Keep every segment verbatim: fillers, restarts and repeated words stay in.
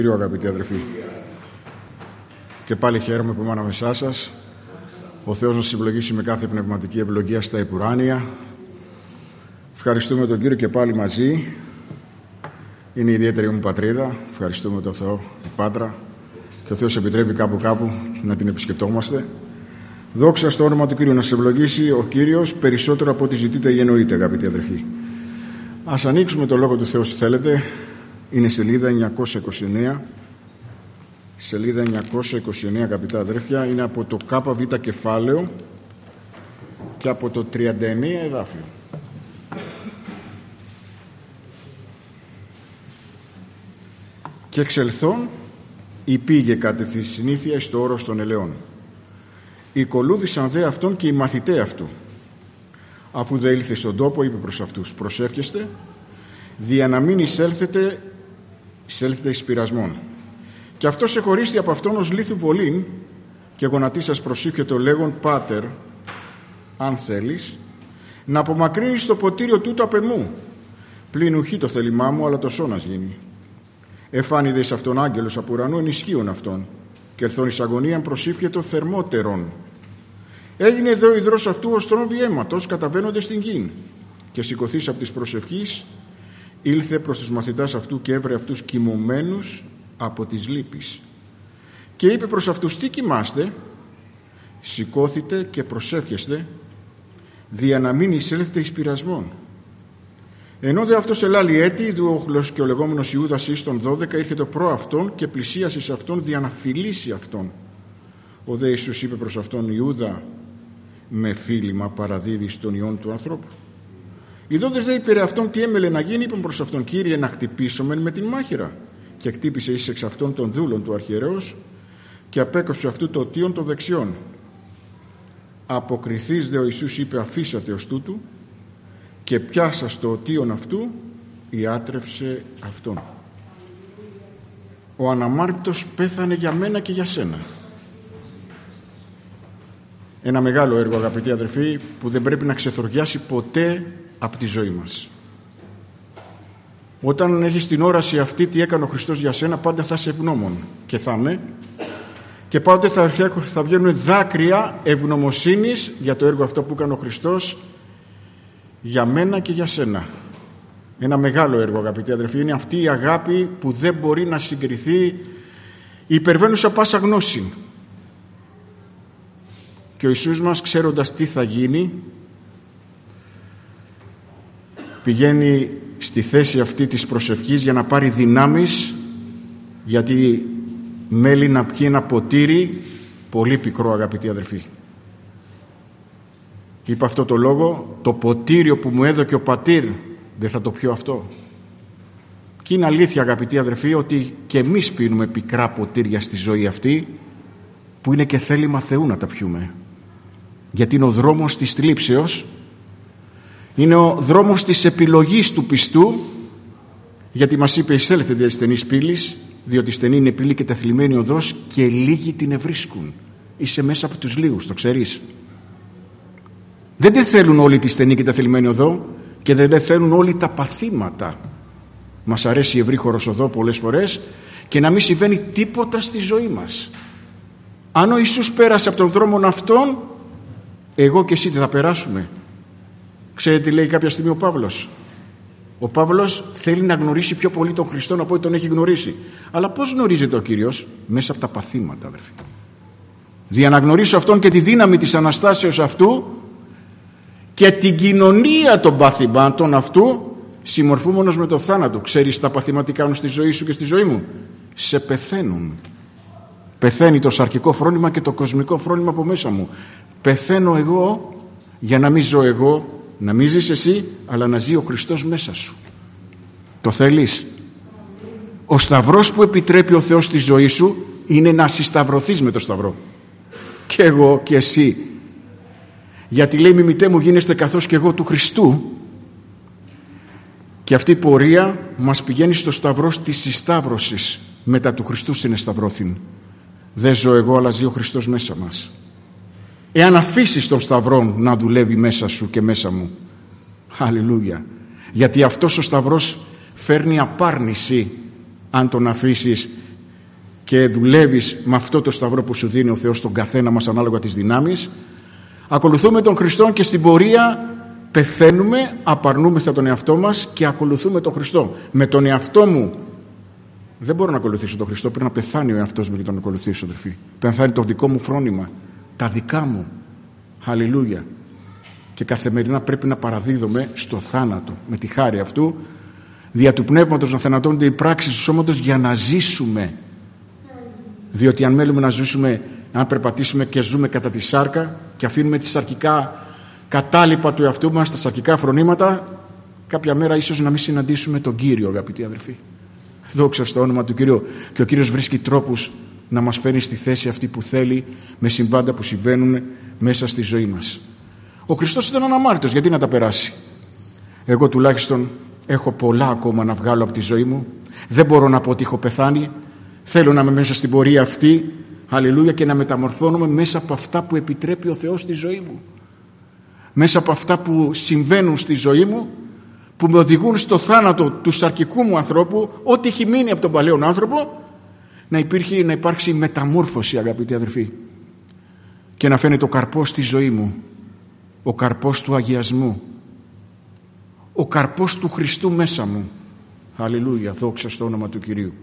Κύριο, αγαπητοί αδερφοί, και πάλι χαίρομαι που είμαι ανάμεσά σας. Ο Θεός να συμπλογίσει με κάθε πνευματική ευλογία στα επουράνια. Ευχαριστούμε τον Κύριο και πάλι μαζί. Είναι η ιδιαίτερη μου πατρίδα. Ευχαριστούμε τον Θεό, η Πάτρα, και ο Θεός επιτρέπει κάπου κάπου να την επισκεπτόμαστε. Δόξα στο όνομα του Κύριου. Να σε ευλογήσει ο Κύριος περισσότερο από ό,τι ζητείτε ή εννοείτε, αγαπητοί αδερφοί. Ας ανοίξουμε το Λόγο του Θεού, si θέλετε. Είναι σελίδα εννιακόσια είκοσι εννέα. Σελίδα εννιακόσια είκοσι εννέα, αγαπητά αδέρφια. Είναι από το ΚΒ κεφάλαιο και από το τριάντα εννέα εδάφιο. Και εξελθών υπήγε κατ' τη συνήθεια εις το όρος των ελαιών. Οικολούδησαν δε αυτόν και οι μαθηταί αυτού. Αφού δε ήλθε στον τόπο, είπε προς αυτούς: προσεύχεστε, δια να μην εισέλθετε, εισέλθετε εις πειρασμόν. Και αυτός εχωρίστη από αυτόν ως λίθου βολήν, και γονατίσας προσήφιε λέγον: Πάτερ, αν θέλεις, να απομακρύνεις το ποτήριο τούτο απ' εμού, πλην ουχή το θέλημά μου, αλλά το σώνας γίνει. Εφάνιδε εις αυτόν άγγελος από ουρανού ενισχύων αυτόν, και ελθόν εις αγωνίαν προσήφιε το θερμότερον. Έγινε εδώ ο υδρός αυτού ως τρόμβη αίματος, καταβαίνοντες στην γην. Και σηκωθείς από της προσευχής, ήλθε προς τους μαθητάς αυτού και έβρε αυτούς κοιμωμένους από τις λύπης. Και είπε προς αυτούς: τι κοιμάστε? Σηκώθητε και προσεύχεστε, δια να μην εισέλθετε εις πειρασμόν. Ενώ δε αυτός ελάλη έτη, δούοχλος και ο λεγόμενος Ιούδας εις των δώδεκα ήρχεται προ αυτόν και πλησίασε εις αυτόν δια να φιλήσει αυτόν. Ο δε Ιησούς είπε προς αυτόν: Ιούδα, με φίλημα παραδίδεις τον Υιόν του ανθρώπου? Ιδόντες δε υπερ αυτόν τι έμελε να γίνει, είπαν προς αυτόν: Κύριε, να χτυπήσομεν με την μάχαιρα. Και χτύπησε εις εξ αυτών των δούλων του αρχιερέως, και απέκοψε αυτού το οτίον των δεξιών. Αποκριθείς δε ο Ιησούς είπε: αφήσατε ως τούτου, και πιάσα στο οτίον αυτού, ιάτρευσε αυτόν. Ο αναμάρτητος πέθανε για μένα και για σένα. Ένα μεγάλο έργο, αγαπητοί αδερφοί, που δεν πρέπει να ξεθοριάσει ποτέ από τη ζωή μας. Όταν έχεις την όραση αυτή τι έκανε ο Χριστός για σένα, πάντα θα είσαι ευγνώμων, και θα είμαι, και πάντοτε θα, θα βγαίνουν δάκρυα ευγνωμοσύνης για το έργο αυτό που έκανε ο Χριστός για μένα και για σένα. Ένα μεγάλο έργο, αγαπητοί αδερφοί. Είναι αυτή η αγάπη που δεν μπορεί να συγκριθεί, υπερβαίνουσα πάσα γνώση. Και ο Ιησούς μας, ξέροντας τι θα γίνει, πηγαίνει στη θέση αυτή της προσευχής για να πάρει δυνάμεις, γιατί μέλει να πιει ένα ποτήρι πολύ πικρό, αγαπητοί αδερφοί. Είπα αυτό το λόγο: το ποτήριο που μου έδωκε ο πατήρ, δεν θα το πιω αυτό. Και είναι αλήθεια, αγαπητοί αδερφοί, ότι και εμείς πίνουμε πικρά ποτήρια στη ζωή αυτή, που είναι και θέλημα Θεού να τα πιούμε. Γιατί είναι ο δρόμος της θλίψεως, είναι ο δρόμος της επιλογής του πιστού, γιατί μας είπε: εισέλθε δια της στενής πύλης, διότι στενή είναι η πύλη και τεθλιμμένη οδός, και λίγοι την ευρίσκουν. Είσαι μέσα από τους λίγους, το ξέρεις. Δεν τη θέλουν όλοι τη στενή και τεθλιμμένη οδό, και δεν θέλουν όλοι τα παθήματα. Μας αρέσει η ευρύχωρος οδό πολλές φορές, και να μην συμβαίνει τίποτα στη ζωή μας. Αν ο Ιησούς πέρασε από τον δρόμο αυτόν, εγώ και εσύ τι θα περάσουμε? Ξέρετε τι λέει κάποια στιγμή ο Παύλος? Ο Παύλος θέλει να γνωρίσει πιο πολύ τον Χριστόν από ό,τι τον έχει γνωρίσει. Αλλά πώς γνωρίζεται ο Κύριος? Μέσα από τα παθήματα, αδερφοί. Δια να γνωρίσω αυτόν και τη δύναμη της Αναστάσεως αυτού και την κοινωνία των παθημάτων αυτού, συμμορφούμενος με το θάνατο. Ξέρεις τα παθήματα τι κάνουν στη ζωή σου και στη ζωή μου? Σε πεθαίνουν. Πεθαίνει το σαρκικό φρόνημα και το κοσμικό φρόνημα από μέσα μου. Πεθαίνω εγώ για να μην ζω εγώ, να μην ζεις εσύ, αλλά να ζει ο Χριστός μέσα σου. Το θέλεις? Ο σταυρός που επιτρέπει ο Θεός στη ζωή σου είναι να συσταυρωθείς με το σταυρό. Και εγώ και εσύ. Γιατί λέει: μιμητέ μου γίνεστε καθώς και εγώ του Χριστού. Και αυτή η πορεία μας πηγαίνει στο σταυρό της συσταύρωσης. Μετά του Χριστού συνεσταυρώθην. Δεν ζω εγώ, αλλά ζει ο Χριστός μέσα μας. Εάν αφήσεις τον σταυρό να δουλεύει μέσα σου και μέσα μου, αλληλούια, γιατί αυτός ο σταυρός φέρνει απάρνηση αν τον αφήσεις και δουλεύεις με αυτό το σταυρό που σου δίνει ο Θεός τον καθένα μας ανάλογα τις δυνάμεις, ακολουθούμε τον Χριστό και στην πορεία πεθαίνουμε, απαρνούμεθα τον εαυτό μας και ακολουθούμε τον Χριστό. Με τον εαυτό μου δεν μπορώ να ακολουθήσω τον Χριστό, πρέπει να πεθάνει ο εαυτός μου για τον ακολουθήσω, αδερφοί. Πεθάνει το δικό μου φρόνημα, τα δικά μου. Χαλιλούια. Και καθημερινά πρέπει να παραδίδομαι στο θάνατο με τη χάρη αυτού, δια του πνεύματος να θανατώνονται οι πράξεις του σώματος για να ζήσουμε. Διότι αν μέλουμε να ζήσουμε, αν περπατήσουμε και ζούμε κατά τη σάρκα και αφήνουμε τη σαρκικά κατάλοιπα του εαυτού μας, τα σαρκικά φρονήματα, κάποια μέρα ίσως να μην συναντήσουμε τον Κύριο, αγαπητοί αδερφοί. Δόξα στο όνομα του Κυρίου. Και ο Κύριος βρίσκει τρόπους να μας φέρει στη θέση αυτή που θέλει, με συμβάντα που συμβαίνουν μέσα στη ζωή μας. Ο Χριστός ήταν αναμάρτητος, γιατί να τα περάσει? Εγώ τουλάχιστον έχω πολλά ακόμα να βγάλω από τη ζωή μου. Δεν μπορώ να πω ότι έχω πεθάνει. Θέλω να είμαι μέσα στην πορεία αυτή, αλληλούια, και να μεταμορφώνομαι μέσα από αυτά που επιτρέπει ο Θεός στη ζωή μου. Μέσα από αυτά που συμβαίνουν στη ζωή μου, που με οδηγούν στο θάνατο του σαρκικού μου ανθρώπου, ό,τι έχει μείνει από τον παλαιόν άνθρωπο, να, υπήρχε, να υπάρξει μεταμόρφωση, αγαπητοί αδερφοί, και να φαίνεται ο καρπός στη ζωή μου, ο καρπός του αγιασμού, ο καρπός του Χριστού μέσα μου. Αλληλούια, δόξα στο όνομα του Κυρίου.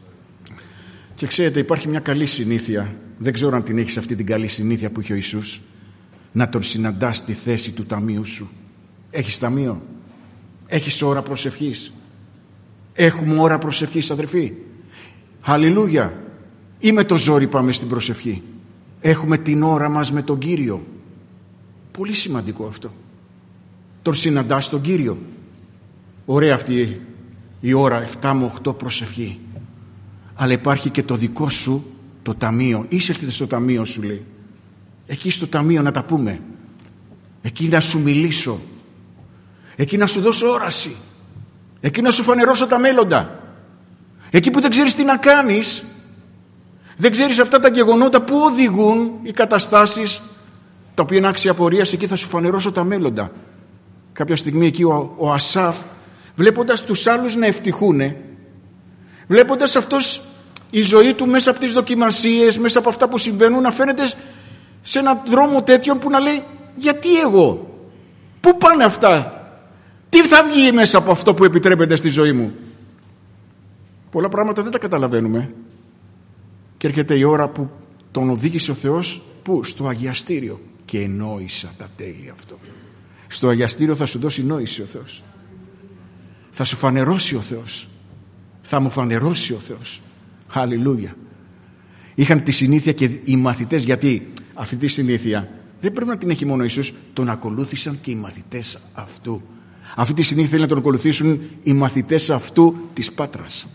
Και ξέρετε, υπάρχει μια καλή συνήθεια, δεν ξέρω αν την έχεις αυτή την καλή συνήθεια που είχε ο Ιησούς, να τον συναντάς στη θέση του ταμείου σου. Έχεις ταμείο? Έχεις ώρα προσευχής? Έχουμε ώρα προσευχής, αδερφοί? Αλληλούια. Ή με το ζόρι πάμε στην προσευχή? Έχουμε την ώρα μας με τον Κύριο. Πολύ σημαντικό αυτό. Τον συναντάς τον Κύριο. Ωραία αυτή η ώρα επτά με οκτώ προσευχή. Αλλά υπάρχει και το δικό σου το ταμείο. Είσελθε στο ταμείο σου, λέει. Εκεί στο ταμείο να τα πούμε. Εκεί να σου μιλήσω. Εκεί να σου δώσω όραση. Εκεί να σου φανερώσω τα μέλλοντα. Εκεί που δεν ξέρεις τι να κάνεις, δεν ξέρεις αυτά τα γεγονότα που οδηγούν οι καταστάσεις, τα οποία είναι άξια απορίας, εκεί θα σου φανερώσω τα μέλλοντα. Κάποια στιγμή εκεί ο, ο Ασάφ, βλέποντας τους άλλους να ευτυχούνε, βλέποντας αυτός η ζωή του μέσα από τις δοκιμασίες, μέσα από αυτά που συμβαίνουν, να φαίνεται σε έναν δρόμο τέτοιον που να λέει, γιατί εγώ, πού πάνε αυτά, τι θα βγει μέσα από αυτό που επιτρέπεται στη ζωή μου? Πολλά πράγματα δεν τα καταλαβαίνουμε. Και έρχεται η ώρα που τον οδήγησε ο Θεός, πού? Στο αγιαστήριο. Και ενόησα τα τέλη αυτό. Στο αγιαστήριο θα σου δώσει νόηση ο Θεός. Θα σου φανερώσει ο Θεός. Θα μου φανερώσει ο Θεός. Αλληλούια. Είχαν τη συνήθεια και οι μαθητές, γιατί αυτή τη συνήθεια δεν πρέπει να την έχει μόνο ο Ιησούς, τον ακολούθησαν και οι μαθητές αυτού. Αυτή τη συνήθεια θέλει να τον ακολουθήσουν οι μαθητές αυτού της Πάτρας,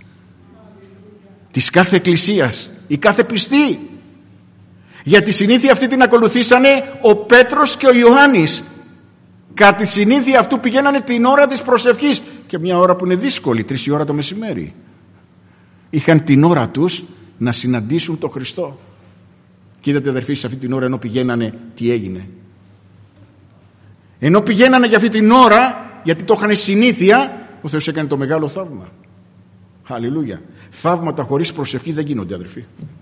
της κάθε εκκλησίας, η κάθε πιστή. Για τη συνήθεια αυτή την ακολουθήσανε ο Πέτρος και ο Ιωάννης. Κατά τη συνήθεια αυτού πηγαίνανε την ώρα της προσευχής, και μια ώρα που είναι δύσκολη, τρεις η ώρα το μεσημέρι. Είχαν την ώρα τους να συναντήσουν τον Χριστό. Και είδατε, αδερφοί, σε αυτή την ώρα ενώ πηγαίνανε, τι έγινε? Ενώ πηγαίνανε για αυτή την ώρα, γιατί το είχαν συνήθεια, ο Θεός έκανε το μεγάλο θαύμα. Αλληλούια. Θαύματα χωρίς προσευχή δεν γίνονται, αδερφοί.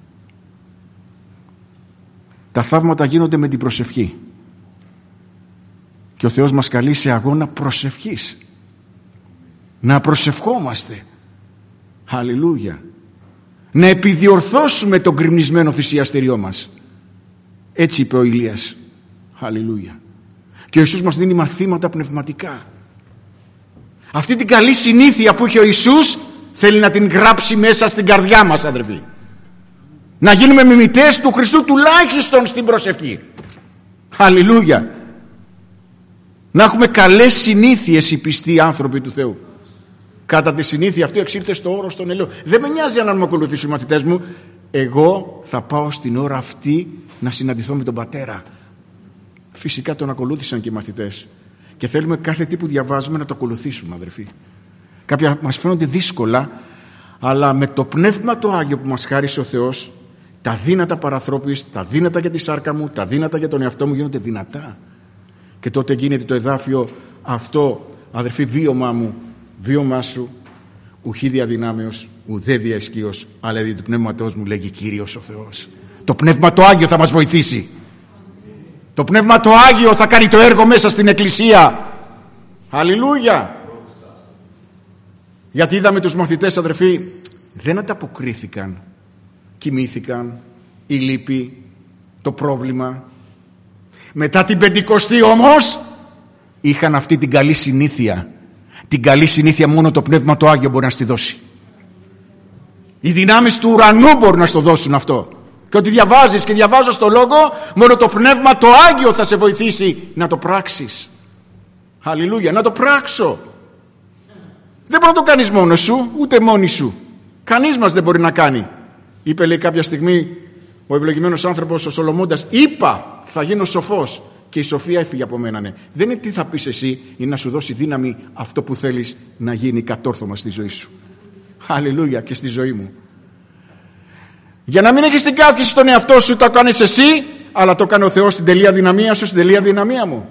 Τα θαύματα γίνονται με την προσευχή. Και ο Θεός μας καλεί σε αγώνα προσευχής. Να προσευχόμαστε. Αλληλούια. Να επιδιορθώσουμε τον γκριμνισμένο θυσιαστήριό μας. Έτσι είπε ο Ηλίας. Αλληλούια. Και ο Ιησούς μας δίνει μαθήματα πνευματικά. Αυτή την καλή συνήθεια που είχε ο Ιησούς θέλει να την γράψει μέσα στην καρδιά μας, αδερφοί. Να γίνουμε μιμητές του Χριστού τουλάχιστον στην προσευχή. Αλληλούια. Να έχουμε καλές συνήθειες οι πιστοί άνθρωποι του Θεού. Κατά τη συνήθεια αυτή εξήλθε στο όρος των ελαιών. Δεν με νοιάζει αν με ακολουθήσουν οι μαθητές μου. Εγώ θα πάω στην ώρα αυτή να συναντηθώ με τον Πατέρα. Φυσικά τον ακολούθησαν και οι μαθητές. Και θέλουμε κάθε τι που διαβάζουμε να το ακολουθήσουμε, αδερφοί. Κάποια μας φαίνονται δύσκολα, αλλά με το Πνεύμα το Άγιο που μας χάρισε ο Θεός, τα δύνατα παραθρώπης, τα δύνατα για τη σάρκα μου, τα δύνατα για τον εαυτό μου γίνονται δυνατά. Και τότε γίνεται το εδάφιο αυτό, αδερφοί, βίωμά μου, βίωμά σου, ουχή διαδυνάμεως, ουδέ δια ισχύος, αλλά δι' του πνεύματός μου, λέγει Κύριος ο Θεός. Το Πνεύμα το Άγιο θα μας βοηθήσει. Το Πνεύμα το Άγιο θα κάνει το έργο μέσα στην Εκκλησία. Αλληλούια. Γιατί είδαμε τους μαθητές, αδερφοί, δεν ανταποκρίθηκαν. Κοιμήθηκαν, η λύπη, το πρόβλημα. Μετά την Πεντηκοστή όμως είχαν αυτή την καλή συνήθεια. Την καλή συνήθεια μόνο το Πνεύμα το Άγιο μπορεί να στη δώσει. Οι δυνάμεις του ουρανού μπορούν να στο δώσουν αυτό. Και ότι διαβάζεις και διαβάζω στο Λόγο, μόνο το Πνεύμα το Άγιο θα σε βοηθήσει να το πράξεις. Αλληλούια, να το πράξω. Δεν μπορεί να το κάνεις μόνος σου, ούτε μόνη σου. Κανείς μας δεν μπορεί να κάνει. Είπε, λέει, κάποια στιγμή ο ευλογημένος άνθρωπος, ο Σολομώντας, είπα θα γίνω σοφός και η σοφία έφυγε από μένα. Ναι. Δεν είναι τι θα πεις εσύ, είναι να σου δώσει δύναμη αυτό που θέλεις να γίνει κατόρθωμα στη ζωή σου. Αλληλούια, και στη ζωή μου. Για να μην έχεις την καύχηση στον εαυτό σου, το κάνεις εσύ, αλλά το κάνει ο Θεός στην τελεία δυναμία σου, στην τελεία δυναμία μου.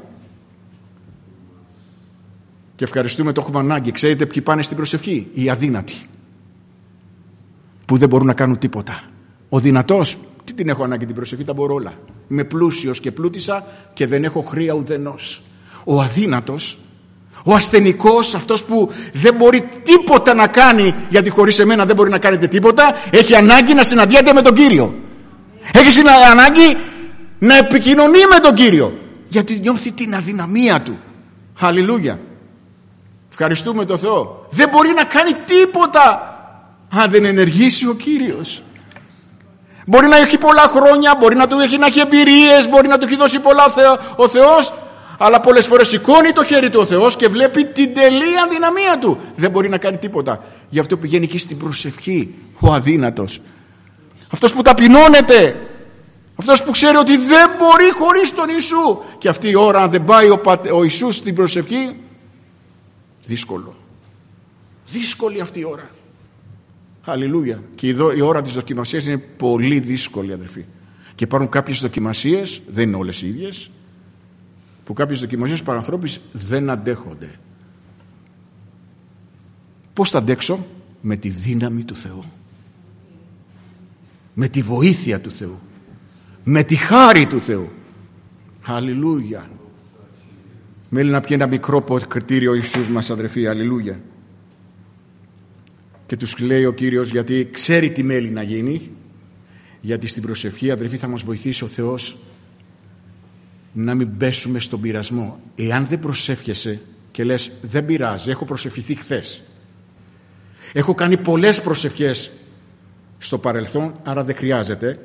Και ευχαριστούμε, το έχουμε ανάγκη. Ξέρετε ποιοι πάνε στην προσευχή? Οι αδύνατοι, που δεν μπορούν να κάνουν τίποτα. Ο δυνατός, τι την έχω ανάγκη την προσευχή, τα μπορώ όλα. Είμαι πλούσιος και πλούτησα και δεν έχω χρία ουδενός. Ο αδύνατος, ο ασθενικός, αυτός που δεν μπορεί τίποτα να κάνει, γιατί χωρίς εμένα δεν μπορεί να κάνετε τίποτα, έχει ανάγκη να συναντιέται με τον Κύριο. Έχει ανάγκη να επικοινωνεί με τον Κύριο, γιατί νιώθει την αδυναμία του. Αλληλούια. Ευχαριστούμε τον Θεό. Δεν μπορεί να κάνει τίποτα αν δεν ενεργήσει ο Κύριος. Μπορεί να έχει πολλά χρόνια, μπορεί να του έχει, να έχει εμπειρίες, μπορεί να του έχει δώσει πολλά ο, Θεό, ο Θεός, αλλά πολλές φορές σηκώνει το χέρι του ο Θεός και βλέπει την τελεία δυναμία του. Δεν μπορεί να κάνει τίποτα. Γι' αυτό πηγαίνει εκεί στην προσευχή ο αδύνατος. Αυτός που ταπεινώνεται, αυτός που ξέρει ότι δεν μπορεί χωρίς τον Ιησού. Και αυτή η ώρα, αν δεν πάει ο, Πατε, ο Ιησούς στην προσευχή, δύσκολο. Δύσκολη αυτή η ώρα. Αλληλούια. Και εδώ η ώρα της δοκιμασίας είναι πολύ δύσκολη, αδερφοί. Και υπάρχουν κάποιες δοκιμασίες, δεν είναι όλες οι ίδιες, που κάποιες δοκιμασίες παρανθρώπεις δεν αντέχονται. Πώς θα αντέξω? Με τη δύναμη του Θεού, με τη βοήθεια του Θεού, με τη χάρη του Θεού. Αλληλούια. Μέλει να πιει ένα μικρό κριτήριο ο Ιησούς μας, αδερφοί. Αλληλούια. Και τους λέει ο Κύριος, γιατί ξέρει τι μέλει να γίνει, γιατί στην προσευχή, αδερφοί, θα μας βοηθήσει ο Θεός να μην πέσουμε στον πειρασμό. Εάν δεν προσεύχεσαι και λες δεν πειράζει, έχω προσευχηθεί χθες, έχω κάνει πολλές προσευχές στο παρελθόν, άρα δεν χρειάζεται,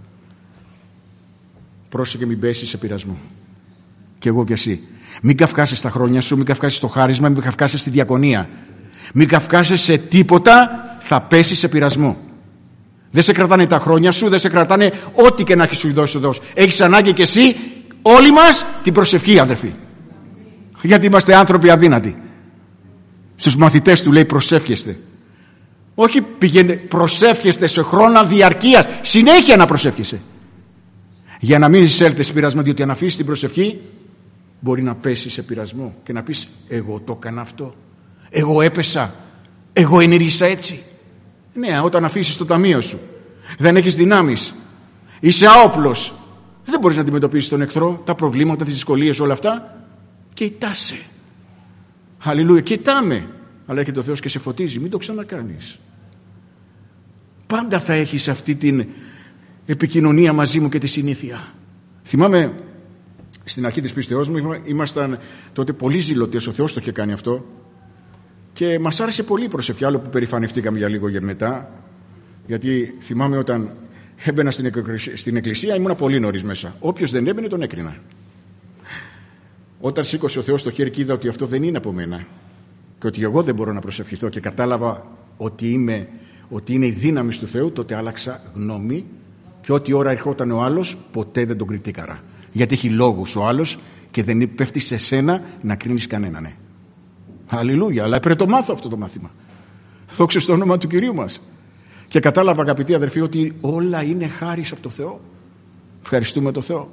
πρόσεχε μην πέσεις σε πειρασμό. Και εγώ και εσύ. Μην καυκάσεις τα χρόνια σου, μην καυκάσεις το χάρισμα, μην καυκάσεις τη διακονία, μην καυκάσεις σε τίποτα, θα πέσεις σε πειρασμό. Δεν σε κρατάνε τα χρόνια σου, δεν σε κρατάνε ό,τι και να έχει σου δώσει ο Θεός. Έχεις ανάγκη και εσύ, όλοι μας, την προσευχή, αδερφοί. Γιατί είμαστε άνθρωποι αδύνατοι. Στους μαθητές του λέει προσεύχεστε. Όχι πηγαίνετε, προσεύχεστε σε χρόνο διαρκείας, συνέχεια να προσεύχεσαι. Για να μην εισέλθετε σε πειρασμό, διότι αν αφήσεις την προσευχή μπορεί να πέσει σε πειρασμό και να πεις εγώ το έκανα αυτό, εγώ έπεσα, εγώ ενήργησα έτσι. Ναι, όταν αφήσεις το ταμείο σου, δεν έχεις δυνάμεις, είσαι άοπλος, δεν μπορείς να αντιμετωπίσεις τον εχθρό, τα προβλήματα, τις δυσκολίες, όλα αυτά. Κοιτάσαι. Αλληλούια, κοιτάμε. Αλλά έρχεται ο Θεός και σε φωτίζει, μην το ξανακάνεις. Πάντα θα έχεις αυτή την επικοινωνία μαζί μου και τη συνήθεια. Θυμάμαι στην αρχή της πίστεώς μου, ήμασταν τότε πολύ ζηλωτές, ο Θεός το είχε κάνει αυτό. Και μας άρεσε πολύ η προσευχή, άλλο που περηφανευτήκαμε για λίγο για μετά. Γιατί θυμάμαι όταν έμπαινα στην, εκκλησία, στην εκκλησία, ήμουνα πολύ νωρίς μέσα. Όποιος δεν έμπαινε τον έκρινα. Όταν σήκωσε ο Θεός το χέρι και είδα ότι αυτό δεν είναι από μένα και ότι εγώ δεν μπορώ να προσευχηθώ και κατάλαβα ότι, είμαι, ότι είναι η δύναμη του Θεού, τότε άλλαξα γνώμη και ό,τι ώρα ερχόταν ο άλλος ποτέ δεν τον κριτήκαρα. Γιατί έχει λόγους ο άλλος και δεν πέφτει σε σένα να κρίνεις κανέναν. Ναι. Αλληλούια, αλλά έπρεπε το μάθω αυτό το μάθημα. Δόξα στο όνομα του Κυρίου μας. Και κατάλαβα, αγαπητοί αδερφοί, ότι όλα είναι χάρις από το Θεό. Ευχαριστούμε τον Θεό.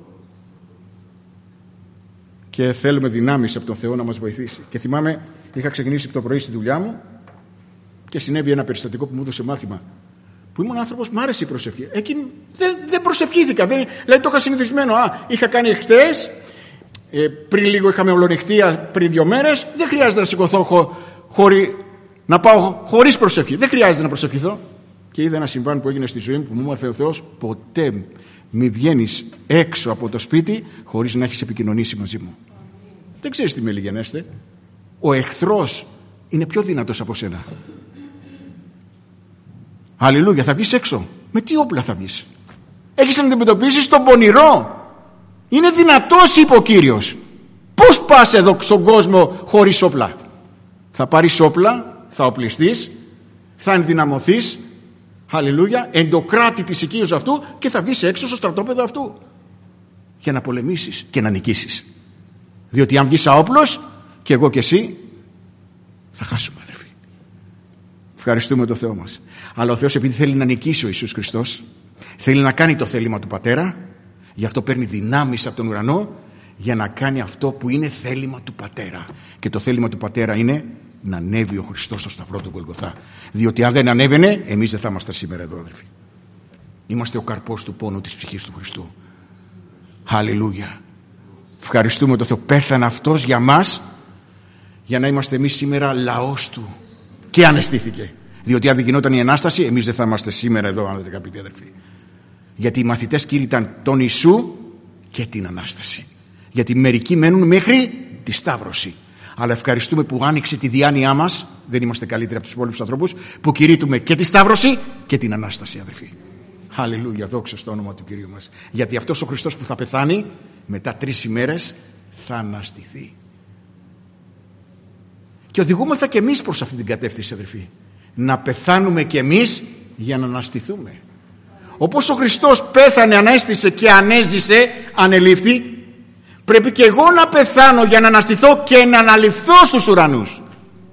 Και θέλουμε δυνάμεις από τον Θεό να μας βοηθήσει. Και θυμάμαι, είχα ξεκινήσει το πρωί στη δουλειά μου Και συνέβη ένα περιστατικό που μου έδωσε μάθημα. Που ήμουν άνθρωπος, μ' άρεσε η προσευχή. Εκείνη δεν, δεν προσευχήθηκα. Δεν, δηλαδή το είχα συνηθισμένο. Α, είχα κάνει εχθές, ε, πριν λίγο είχαμε ολονυχτία πριν δύο μέρες. Δεν χρειάζεται να σηκωθώ χω, χωρί, να πάω χωρίς προσευχή. Δεν χρειάζεται να προσευχηθώ. Και είδα ένα συμβάν που έγινε στη ζωή μου που μου έμαθε ο Θεός. Ποτέ μη βγαίνεις έξω από το σπίτι χωρίς να έχεις επικοινωνήσει μαζί μου. Δεν ξέρεις τι με λιγενέστε. Ο εχθρός είναι πιο δυνατός από σένα. Αλληλούια, θα βγεις έξω. Με τι όπλα θα βγεις? Έχεις να αντιμετωπίσεις τον πονηρό. Είναι δυνατός, είπε ο Κύριος. Πώς πας εδώ στον κόσμο χωρίς όπλα? Θα πάρεις όπλα, θα οπλιστείς, θα ενδυναμωθείς. Αλληλούια, εντοκράτη της οικείας αυτού και θα βγεις έξω στο στρατόπεδο αυτού για να πολεμήσεις και να νικήσεις. Διότι αν βγεις αόπλος, και εγώ και εσύ, θα χάσουμε, αδερφοί. Ευχαριστούμε τον Θεό μας. Αλλά ο Θεός, επειδή θέλει να νικήσει ο Ιησούς Χριστός, θέλει να κάνει το θέλημα του Πατέρα, γι' αυτό παίρνει δυνάμεις από τον ουρανό για να κάνει αυτό που είναι θέλημα του Πατέρα. Και το θέλημα του Πατέρα είναι να ανέβει ο Χριστός στο σταυρό του Γολγοθά. Διότι αν δεν ανέβαινε, εμείς δεν θα είμαστε σήμερα εδώ, αδερφοί. Είμαστε ο καρπός του πόνου της ψυχής του Χριστού. Αλληλούια. Ευχαριστούμε τον Θεό. Πέθανε αυτός για μας, για να είμαστε εμείς σήμερα λαός του. Και αναισθήθηκε. Διότι αν δεν γινόταν η Ανάσταση, εμείς δεν θα είμαστε σήμερα εδώ, αγαπητοί αδερφοί. Γιατί οι μαθητές κήρυταν τον Ιησού και την Ανάσταση. Γιατί μερικοί μένουν μέχρι τη Σταύρωση. Αλλά ευχαριστούμε που άνοιξε τη διάνοιά μας, δεν είμαστε καλύτεροι από τους υπόλοιπους ανθρώπους, που κηρύττουμε και τη Σταύρωση και την Ανάσταση, αδερφοί. Αλληλούια, δόξα στο όνομα του Κυρίου μας. Γιατί αυτός ο Χριστός που θα πεθάνει, μετά τρεις ημέρες θα αναστηθεί. Και οδηγούμεθα και εμείς προς αυτή την κατεύθυνση, αδερφοί. Να πεθάνουμε και εμείς για να αναστηθούμε. Όπως ο Χριστός πέθανε, ανέστησε και ανέζησε, ανελήφθη, πρέπει και εγώ να πεθάνω για να αναστηθώ και να αναληφθώ στους ουρανούς.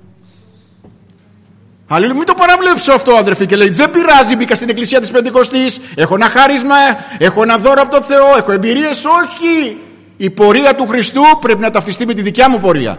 Αλληλούια, μην το παραβλέψω αυτό, αδερφοί, και λέει δεν πειράζει, μπήκα στην εκκλησία της Πεντηκοστής, έχω ένα χάρισμα, έχω ένα δώρο από τον Θεό, έχω εμπειρίες. Όχι, η πορεία του Χριστού πρέπει να ταυτιστεί με τη δικιά μου πορεία.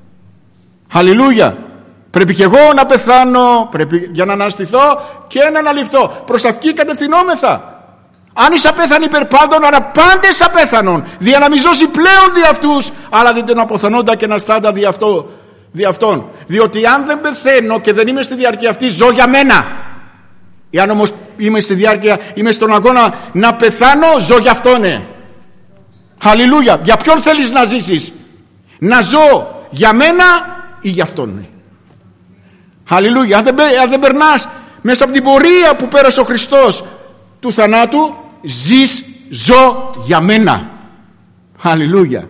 Αλληλούια. Πρέπει και εγώ να πεθάνω, πρέπει για να αναστηθώ και να αναληφθώ. Προς αυτή κατευθυνόμεθα. Αν εις απέθανοι υπερ πάντων, άρα πάντες απέθανον, δια να μη ζώσει πλέον δι' αυτούς, αλλά δι' τον αποθανόντα και να στάντα δι' αυτό, δι' αυτόν. Διότι αν δεν πεθαίνω και δεν είμαι στη διάρκεια αυτή, ζω για μένα. Εάν όμως είμαι στη διάρκεια, είμαι στον αγώνα να πεθάνω, ζω για αυτόν. Ναι. Αλληλούια. Για ποιον θέλεις να ζήσεις? Να ζω για μένα ή για αυτόν? Ναι. Αλληλούια. Αν δεν, αν δεν περνάς μέσα από την πορεία που πέρασε ο Χριστός του θανάτου, ζεις, ζω για μένα. Αλληλούια.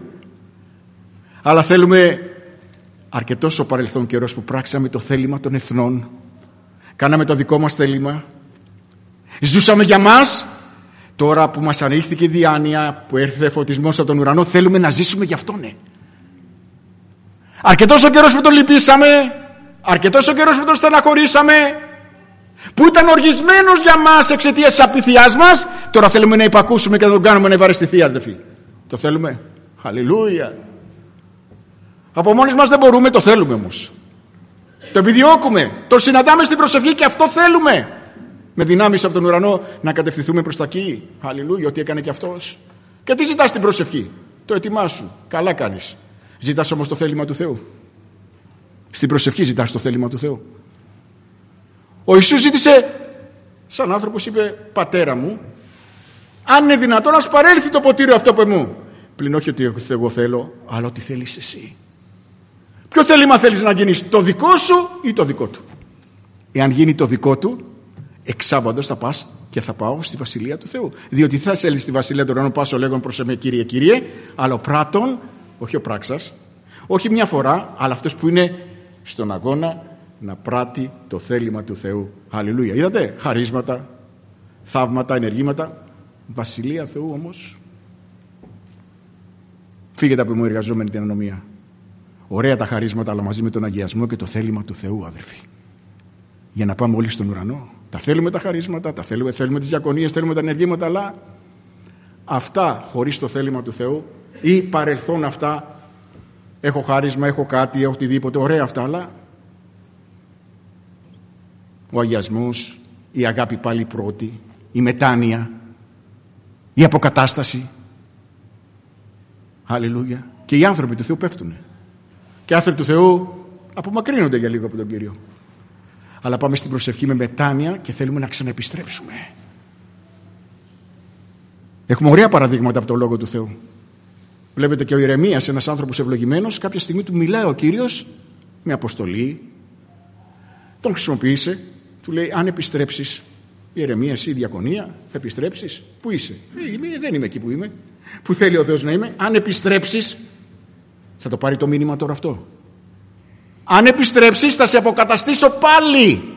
Αλλά θέλουμε, αρκετός ο παρελθόν καιρός που πράξαμε το θέλημα των εθνών, κάναμε το δικό μας θέλημα, ζούσαμε για μας. Τώρα που μας ανοίχθηκε η διάνοια, που έρθε φωτισμός από τον ουρανό, θέλουμε να ζήσουμε για αυτόν. Ναι. Αρκετός ο καιρός που τον λυπήσαμε, αρκετός ο καιρός που τον στεναχωρήσαμε, που ήταν οργισμένος για μας εξαιτίας της απειθιάς μας, τώρα θέλουμε να υπακούσουμε και να τον κάνουμε να ευαρεστηθεί, αδελφοί. Το θέλουμε? Αλληλούια. Από μόνοι μας δεν μπορούμε, το θέλουμε όμως. Το επιδιώκουμε, το συναντάμε στην προσευχή και αυτό θέλουμε. Με δυνάμεις από τον ουρανό να κατευθυνθούμε προς τα εκεί. Αλληλούια, ό,τι έκανε και αυτός. Και τι ζητάς στην προσευχή? Το ετοιμάσου. Καλά κάνεις. Ζητάς όμως το θέλημα του Θεού. Στην προσευχή ζητάς το θέλημα του Θεού. Ο Ιησούς ζήτησε, σαν άνθρωπος είπε, Πατέρα μου, αν είναι δυνατόν να σου παρέλθει το ποτήριο αυτό από εμού. Πλην όχι ότι εγώ θέλω, αλλά ότι θέλεις εσύ. Ποιο θέλημα θέλεις να γίνεις, το δικό σου ή το δικό του? Εάν γίνει το δικό του, εξάπαντος θα πας και θα πάω στη Βασιλεία του Θεού. Διότι θα θέλει στη Βασιλεία του Ουρανού, πάσω λέγον προς εμέ Κύριε, Κύριε, αλλά ο πράτων, όχι ο πράξας, όχι μια φορά, αλλά αυτός που είναι στον αγώνα να πράττει το θέλημα του Θεού. Αλληλούια. Είδατε, χαρίσματα, θαύματα, ενεργήματα. Βασιλεία Θεού όμως. Φύγετε από μου, εργαζόμενοι την ανομία. Ωραία τα χαρίσματα, αλλά μαζί με τον αγιασμό και το θέλημα του Θεού, αδερφοί. Για να πάμε όλοι στον ουρανό. Τα θέλουμε τα χαρίσματα, τα θέλουμε, θέλουμε τις διακονίες, θέλουμε τα ενεργήματα, αλλά αυτά χωρίς το θέλημα του Θεού ή παρελθόν αυτά, έχω χάρισμα, έχω κάτι, έχω οτιδήποτε, ωραία αυτά, αλλά Ο αγιασμός, η αγάπη πάλι πρώτη, η μετάνοια, η αποκατάσταση. Αλληλούια. Και οι άνθρωποι του Θεού πέφτουνε. Και οι άνθρωποι του Θεού απομακρύνονται για λίγο από τον Κύριο. Αλλά πάμε στην προσευχή με μετάνοια και θέλουμε να ξαναεπιστρέψουμε. Έχουμε ωραία παραδείγματα από το Λόγο του Θεού. Βλέπετε και ο Ιερεμίας, ένας άνθρωπος ευλογημένος, κάποια στιγμή του μιλάει ο Κύριος με αποστολή. Τον χρησιμοποίησε. Του λέει: αν επιστρέψεις, Ιερεμία, εσύ διακονία, θα επιστρέψεις? Πού είσαι? Ε, δεν είμαι εκεί που είμαι. Που θέλει ο Θεός να είμαι. Αν επιστρέψεις, θα το πάρει το μήνυμα τώρα αυτό. Αν επιστρέψεις, θα σε αποκαταστήσω πάλι.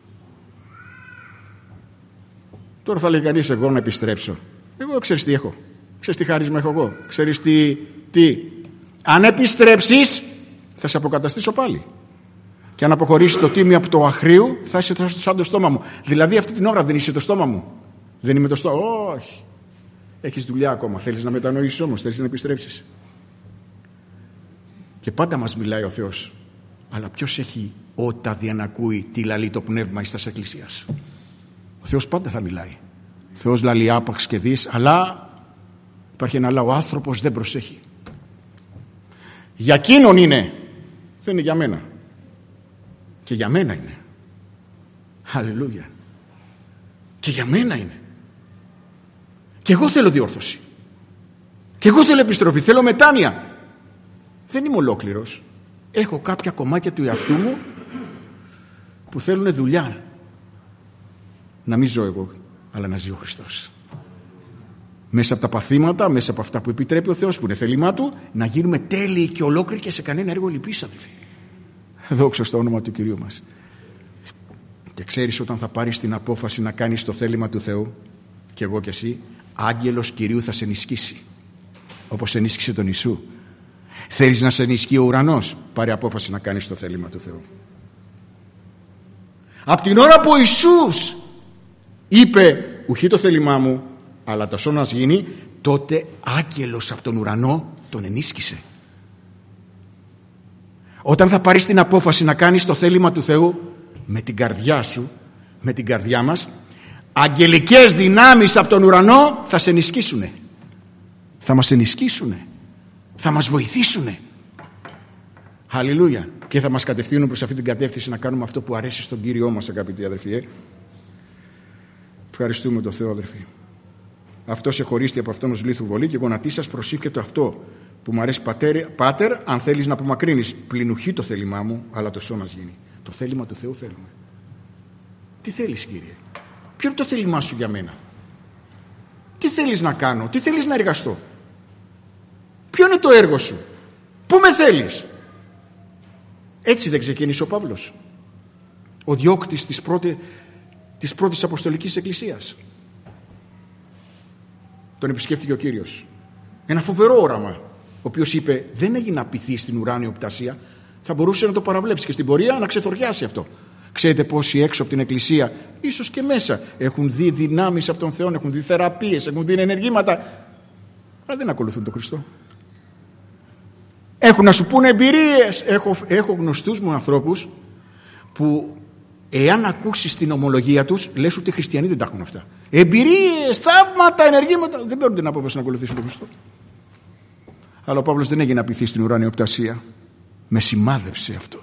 Τώρα θα λέει κανείς: εγώ να επιστρέψω? Εγώ ξέρεις τι έχω? Ξέρεις τι χάρισμα έχω εγώ? Ξέρεις τι, τι? Αν επιστρέψεις, θα σε αποκαταστήσω πάλι. Και αν αποχωρήσεις το τίμιο από το αχρίου, θα είσαι σαν το στόμα μου. Δηλαδή αυτή την ώρα δεν είσαι το στόμα μου. Δεν είμαι το στόμα. Όχι. Έχεις δουλειά ακόμα. Θέλεις να μετανοήσεις όμως? Θέλεις να επιστρέψεις? Και πάντα μας μιλάει ο Θεός. Αλλά ποιος έχει ότα διανακούει τι λαλεί το πνεύμα εις τας εκκλησίας? Ο Θεός πάντα θα μιλάει. Ο Θεός λαλεί άπαξ και δεις, αλλά υπάρχει ένα άλλο, ο άνθρωπος δεν προσέχει. Για εκείνον είναι. Δεν είναι για μένα. Και για μένα είναι. Αλληλούια. Και για μένα είναι. Και εγώ θέλω διόρθωση. Και εγώ θέλω επιστροφή. Θέλω μετάνοια. Δεν είμαι ολόκληρος. Έχω κάποια κομμάτια του εαυτού μου που θέλουν δουλειά. Να μην ζω εγώ, αλλά να ζει ο Χριστός. Μέσα από τα παθήματα, μέσα από αυτά που επιτρέπει ο Θεός, που είναι θέλημά Του, να γίνουμε τέλειοι και ολόκληροι και σε κανένα έργο λυπής, αδελφοί. Δόξα στο όνομα του Κυρίου μας. Και ξέρεις, όταν θα πάρεις την απόφαση να κάνεις το θέλημα του Θεού, και εγώ και εσύ, άγγελος Κυρίου θα σε ενισχύσει, όπως ενίσχυσε τον Ιησού. Θέλεις να σε ενισχύει ο ουρανός? Πάρε απόφαση να κάνεις το θέλημα του Θεού. Από την ώρα που ο Ιησούς είπε ουχή το θέλημά μου, αλλά το σώνας γίνει, τότε άγγελος από τον ουρανό τον ενίσχυσε. Όταν θα πάρεις την απόφαση να κάνεις το θέλημα του Θεού με την καρδιά σου, με την καρδιά μας, αγγελικές δυνάμεις από τον ουρανό θα σε ενισχύσουνε. Θα μας ενισχύσουνε. Θα μας βοηθήσουνε. Αλληλούια. Και θα μας κατευθύνουν προς αυτή την κατεύθυνση να κάνουμε αυτό που αρέσει στον Κύριό μας, αγαπητοί αδερφοί. Ε? Ευχαριστούμε τον Θεό, αδερφοί. Αυτός εχωρίστη από αυτόν ως λίθου βολή και γονατίσας προσήφκετο αυτό που μου αρέσει, πατέρ, πάτερ, αν θέλεις να απομακρύνεις, πλην το θέλημά μου, αλλά το σώνας γίνει. Το θέλημα του Θεού θέλουμε. Τι θέλεις, Κύριε? Ποιο είναι το θέλημά σου για μένα? Τι θέλεις να κάνω? Τι θέλεις να εργαστώ? Ποιο είναι το έργο σου? Πού με θέλεις? Έτσι δεν ξεκίνησε ο Παύλος, ο διώκτης της, πρώτη, της πρώτης Αποστολικής Εκκλησίας? Τον επισκέφθηκε ο Κύριος. Ένα φοβερό όραμα, ο οποίος είπε: δεν έγινε απειθή στην ουράνιο πτασία. Θα μπορούσε να το παραβλέψει και στην πορεία να ξεθοριάσει αυτό. Ξέρετε πόσοι έξω από την Εκκλησία, ίσως και μέσα, έχουν δει δυνάμεις από τον Θεό, έχουν δει θεραπείες, έχουν δει ενεργήματα, αλλά δεν ακολουθούν τον Χριστό. Έχουν να σου πούνε εμπειρίες. Έχω, έχω γνωστούς μου ανθρώπους που εάν ακούσεις την ομολογία τους, λες ότι οι χριστιανοί δεν τα έχουν αυτά. Εμπειρίες, θαύματα, ενεργήματα. Δεν παίρνουν την απόφαση να ακολουθήσουν τον Χριστό. Αλλά ο Παύλος δεν έγινε απειθή στην ουράνια οπτασία. Με σημάδεψε αυτό.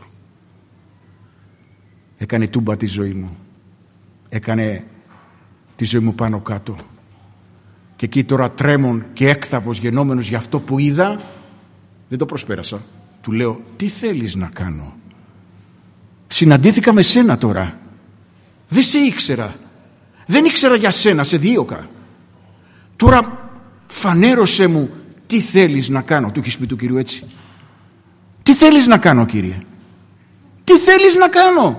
Έκανε τούμπα τη ζωή μου. Έκανε τη ζωή μου πάνω κάτω. Και εκεί τώρα τρέμον και έκθαβος γενόμενος για αυτό που είδα, δεν το προσπέρασα. Του λέω: τι θέλεις να κάνω? Συναντήθηκα με σένα τώρα. Δεν σε ήξερα. Δεν ήξερα για σένα, σε δίωκα. Τώρα φανέρωσέ μου τι θέλεις να κάνω. Του έχεις πει του Κυρίου έτσι? Τι θέλεις να κάνω, Κύριε? Τι θέλεις να κάνω?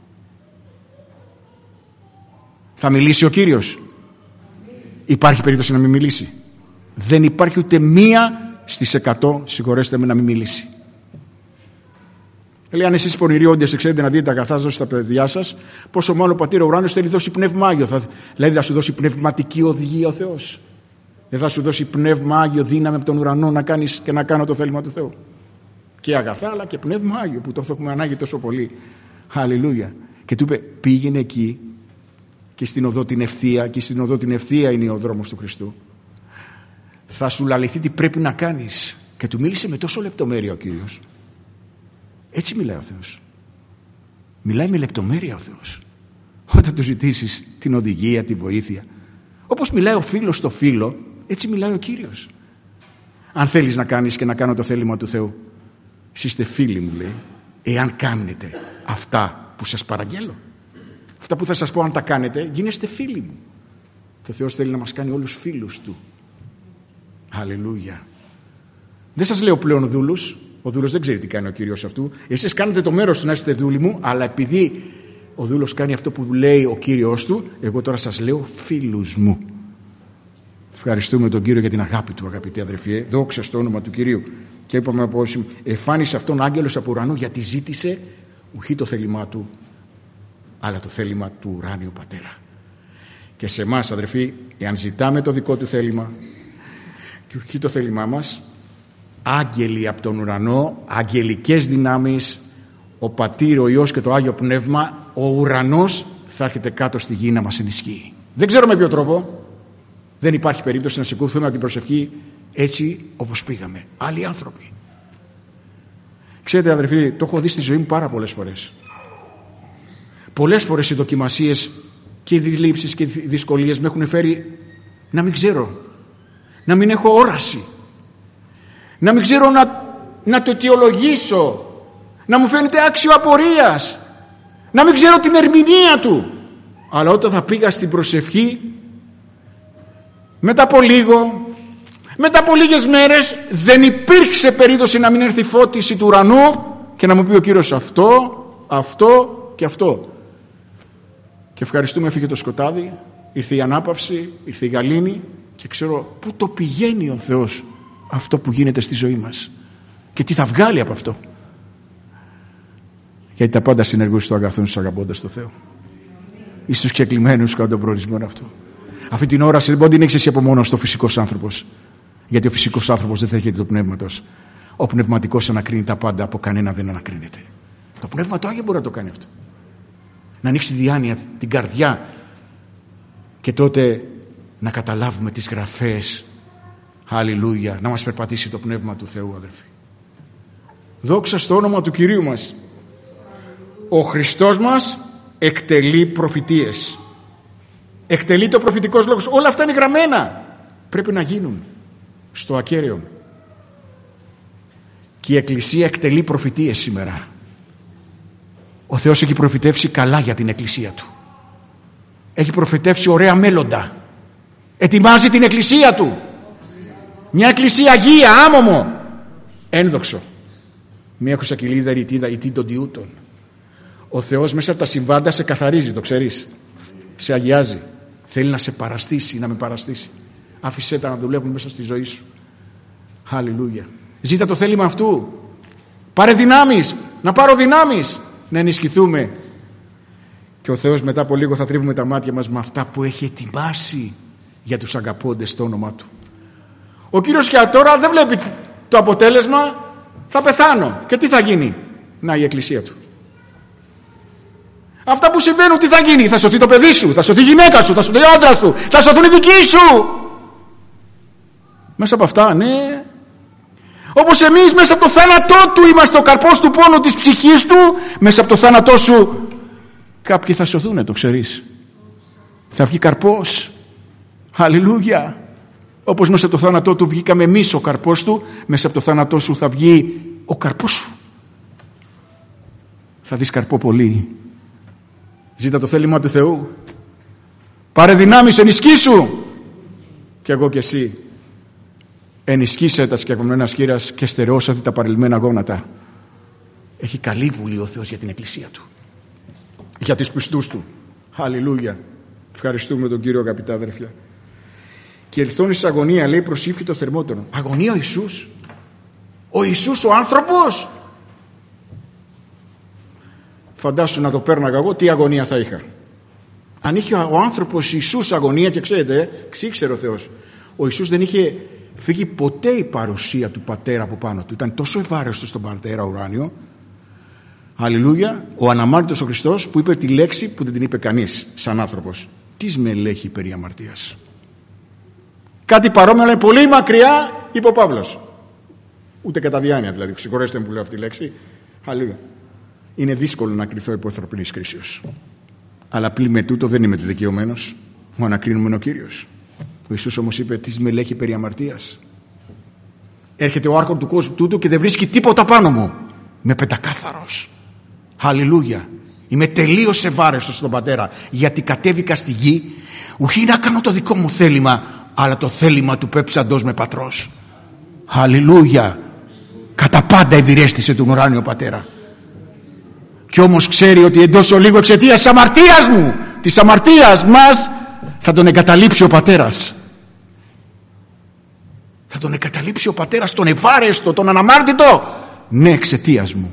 Θα μιλήσει ο Κύριος? Υπάρχει περίπτωση να μην μιλήσει? Δεν υπάρχει ούτε μία στις εκατό, συγχωρέστε με, να μην μιλήσει. Λέει: αν εσείς πονηροί όντες ξέρετε να δείτε τα αγαθά δώσει στα παιδιά σας, πόσο μάλλον ο Πατήρ ο ουράνιος θέλει δώσει πνεύμα Άγιο. Θα, δηλαδή θα σου δώσει πνευματική οδηγία ο Θεός. Δεν θα σου δώσει πνεύμα Άγιο, δύναμη από τον ουρανό να κάνεις και να κάνω το θέλημα του Θεού. Και αγαθά, αλλά και πνεύμα Άγιο που το έχουμε ανάγκη τόσο πολύ. Αλληλούια. Και του είπε, πήγαινε εκεί και στην οδό την ευθεία, και στην οδό την ευθεία είναι ο δρόμος του Χριστού. Θα σου λαληθεί τι πρέπει να κάνεις. Και του μίλησε με τόσο λεπτομέρεια ο Κύριος. Έτσι μιλάει ο Θεός. Μιλάει με λεπτομέρεια ο Θεός. Όταν του ζητήσεις την οδηγία, τη βοήθεια. Όπως μιλάει ο φίλος στο φίλο, έτσι μιλάει ο Κύριος. Αν θέλεις να κάνεις και να κάνω το θέλημα του Θεού, εσείς είστε φίλοι μου, λέει, εάν κάνετε αυτά που σας παραγγέλω. Αυτά που θα σας πω, αν τα κάνετε, γίνεστε φίλοι μου. Και ο Θεός θέλει να μας κάνει όλους φίλους του. Αλληλούια. Δεν σας λέω πλέον δούλους. Ο δούλος δεν ξέρει τι κάνει ο Κύριος αυτού. Εσείς κάνετε το μέρος του να είστε δούλοι μου, αλλά επειδή ο δούλος κάνει αυτό που λέει ο Κύριος του, εγώ τώρα σας λέω φίλους μου. Ευχαριστούμε τον Κύριο για την αγάπη του, αγαπητοί αδερφοί. Δόξα στο όνομα του Κυρίου. Και είπαμε από όσοι εφάνισε αυτόν άγγελος από ουρανό, γιατί ζήτησε ουχή το θέλημά του, αλλά το θέλημα του ουράνιου Πατέρα. Και σε εμάς, αδερφοί, εάν ζητάμε το δικό του θέλημα και ουχή το θέλημά μας, άγγελοι από τον ουρανό, αγγελικές δυνάμεις, ο Πατήρ, ο Υιός και το Άγιο Πνεύμα, ο ουρανός θα έρχεται κάτω στη γη να μας ενισχύει. Δεν ξέρω με ποιο τρόπο. Δεν υπάρχει περίπτωση να σηκωθούμε από την προσευχή έτσι όπως πήγαμε. Άλλοι άνθρωποι. Ξέρετε, αδερφοί, το έχω δει στη ζωή μου πάρα πολλές φορές. Πολλές φορές οι δοκιμασίες και οι διλήψεις και οι δυσκολίες με έχουν φέρει να μην ξέρω, να μην έχω όραση, να μην ξέρω να, να το αιτιολογήσω, να μου φαίνεται άξιο απορίας, να μην ξέρω την ερμηνεία του. Αλλά όταν θα πήγα στην προσευχή, μετά από λίγο, μετά από λίγες μέρες, δεν υπήρξε περίπτωση να μην έρθει φώτιση του ουρανού και να μου πει ο Κύριος αυτό, αυτό και αυτό. Και ευχαριστούμε, έφυγε το σκοτάδι, ήρθε η ανάπαυση, ήρθε η γαλήνη και ξέρω πού το πηγαίνει ο Θεός αυτό που γίνεται στη ζωή μας και τι θα βγάλει από αυτό. Γιατί τα πάντα συνεργούν στο αγαθόν στους αγαπώντας το Θεό ή στους ξεκλημένους κατά τον προορισμό αυτό. Αυτή την όραση δεν μπορεί να την έχεις εσύ από μόνος, το φυσικός άνθρωπος. Γιατί ο φυσικός άνθρωπος δεν θα έχει το πνεύματος. Ο πνευματικός ανακρίνει τα πάντα, από κανένα δεν ανακρίνεται. Το πνεύμα το Άγιο μπορεί να το κάνει αυτό. Να ανοίξει τη διάνοια, την καρδιά και τότε να καταλάβουμε τις γραφές. Αλληλούια, να μας περπατήσει το πνεύμα του Θεού, αδερφοί. Δόξα στο όνομα του Κυρίου μας. Ο Χριστός μας εκτελεί προφητείες. Εκτελεί το προφητικός λόγος. Όλα αυτά είναι γραμμένα. Πρέπει να γίνουν στο ακέραιο. Και η Εκκλησία εκτελεί προφητείες σήμερα. Ο Θεός έχει προφητεύσει καλά για την Εκκλησία Του. Έχει προφητεύσει ωραία μέλλοντα. Ετοιμάζει την Εκκλησία Του. Μια Εκκλησία αγία, άμωμο, ένδοξο. Μια κουσακυλίδα ρητίδα ητή των τιούτων. Ο Θεός μέσα από τα συμβάντα σε καθαρίζει, το ξέρεις. Σε αγιάζει. Θέλει να σε παραστήσει, να με παραστήσει. Άφησέ τα να δουλεύουν μέσα στη ζωή σου. Αλληλούια. Ζήτα το θέλημα αυτού. Πάρε δυνάμεις. Να πάρω δυνάμεις. Να ενισχυθούμε. Και ο Θεός μετά από λίγο θα τρίβουμε τα μάτια μας με αυτά που έχει ετοιμάσει για τους αγαπώντες το όνομα Του. Ο Κύριος για τώρα δεν βλέπει το αποτέλεσμα. Θα πεθάνω. Και τι θα γίνει? Να, η Εκκλησία Του. Αυτά που συμβαίνουν, τι θα γίνει? Θα σωθεί το παιδί σου, θα σωθεί η γυναίκα σου, θα σωθεί ο άντρας σου, θα σωθούν οι δικοί σου. Μέσα από αυτά, ναι. Όπως εμείς μέσα από το θάνατό Του είμαστε ο καρπός του πόνου της ψυχής Του, μέσα από το θάνατό σου κάποιοι θα σωθούν, το ξέρεις. Θα βγει καρπός. Αλληλούια. Όπως μέσα από το θάνατό Του βγήκαμε εμείς ο καρπός Του, μέσα από το θάνατό σου θα βγει ο καρπός σου. Θα δεις καρπό πολύ. Ζήτα το θέλημα του Θεού. Πάρε δυνάμεις, ενισχύσου. Και εγώ και εσύ. Ενισχύσε τα σκευωμένα σκύρας και στερεώσε τα παρελμένα γόνατα. Έχει καλή βουλή ο Θεός για την Εκκλησία Του. Για τις πιστούς Του. Αλληλούια. Ευχαριστούμε τον Κύριο, αγαπητά αδερφιά. Και ελθόν εις αγωνία, λέει, προσήφη το θερμότερο. Αγωνία ο Ιησούς. Ο Ιησούς ο άνθρωπος. Φαντάσου να το πέρναγα εγώ, τι αγωνία θα είχα. Αν είχε ο άνθρωπος Ιησούς αγωνία, και ξέρετε, ξήξερε ο Θεός. Ο Ιησούς δεν είχε φύγει ποτέ η παρουσία του Πατέρα από πάνω του. Ήταν τόσο ευάρεστος στον Πατέρα ουράνιο, Αλληλούια, ο αναμάρτητος ο Χριστός που είπε τη λέξη που δεν την είπε κανείς σαν άνθρωπος. Τι με ελέγχει περί αμαρτίας. Κάτι παρόμοιο, αλλά πολύ μακριά, είπε ο Παύλος. Ούτε κατά διάνοια δηλαδή, συγχωρέστε μου που λέω αυτή τη λέξη. Αλληλούια. Είναι δύσκολο να κριθώ υπό ανθρωπινής κρίσεως. Αλλά πλην με τούτο δεν είμαι δικαιωμένος. Μου ανακρίνουμε ο Κύριος. Ο Ιησούς όμως είπε: τι με ελέγχει περί αμαρτίας. Έρχεται ο άρχον του κόσμου τούτου και δεν βρίσκει τίποτα πάνω μου. Είμαι πεντακάθαρος. Αλληλούια. Είμαι τελείως ευάρεστος στον Πατέρα, γιατί κατέβηκα στη γη ουχή να κάνω το δικό μου θέλημα, αλλά το θέλημα του πέψαντος με πατρός. Αλληλούια. Κατά πάντα ευηρέστησε τον ουράνιο Πατέρα. Κι όμως ξέρει ότι εντός ολίγου εξαιτίας της αμαρτίας μου, της αμαρτίας μας, θα τον εγκαταλείψει ο Πατέρας. Θα τον εγκαταλείψει ο Πατέρας, τον ευάρεστο, τον αναμάρτητο. Ναι, εξαιτίας μου.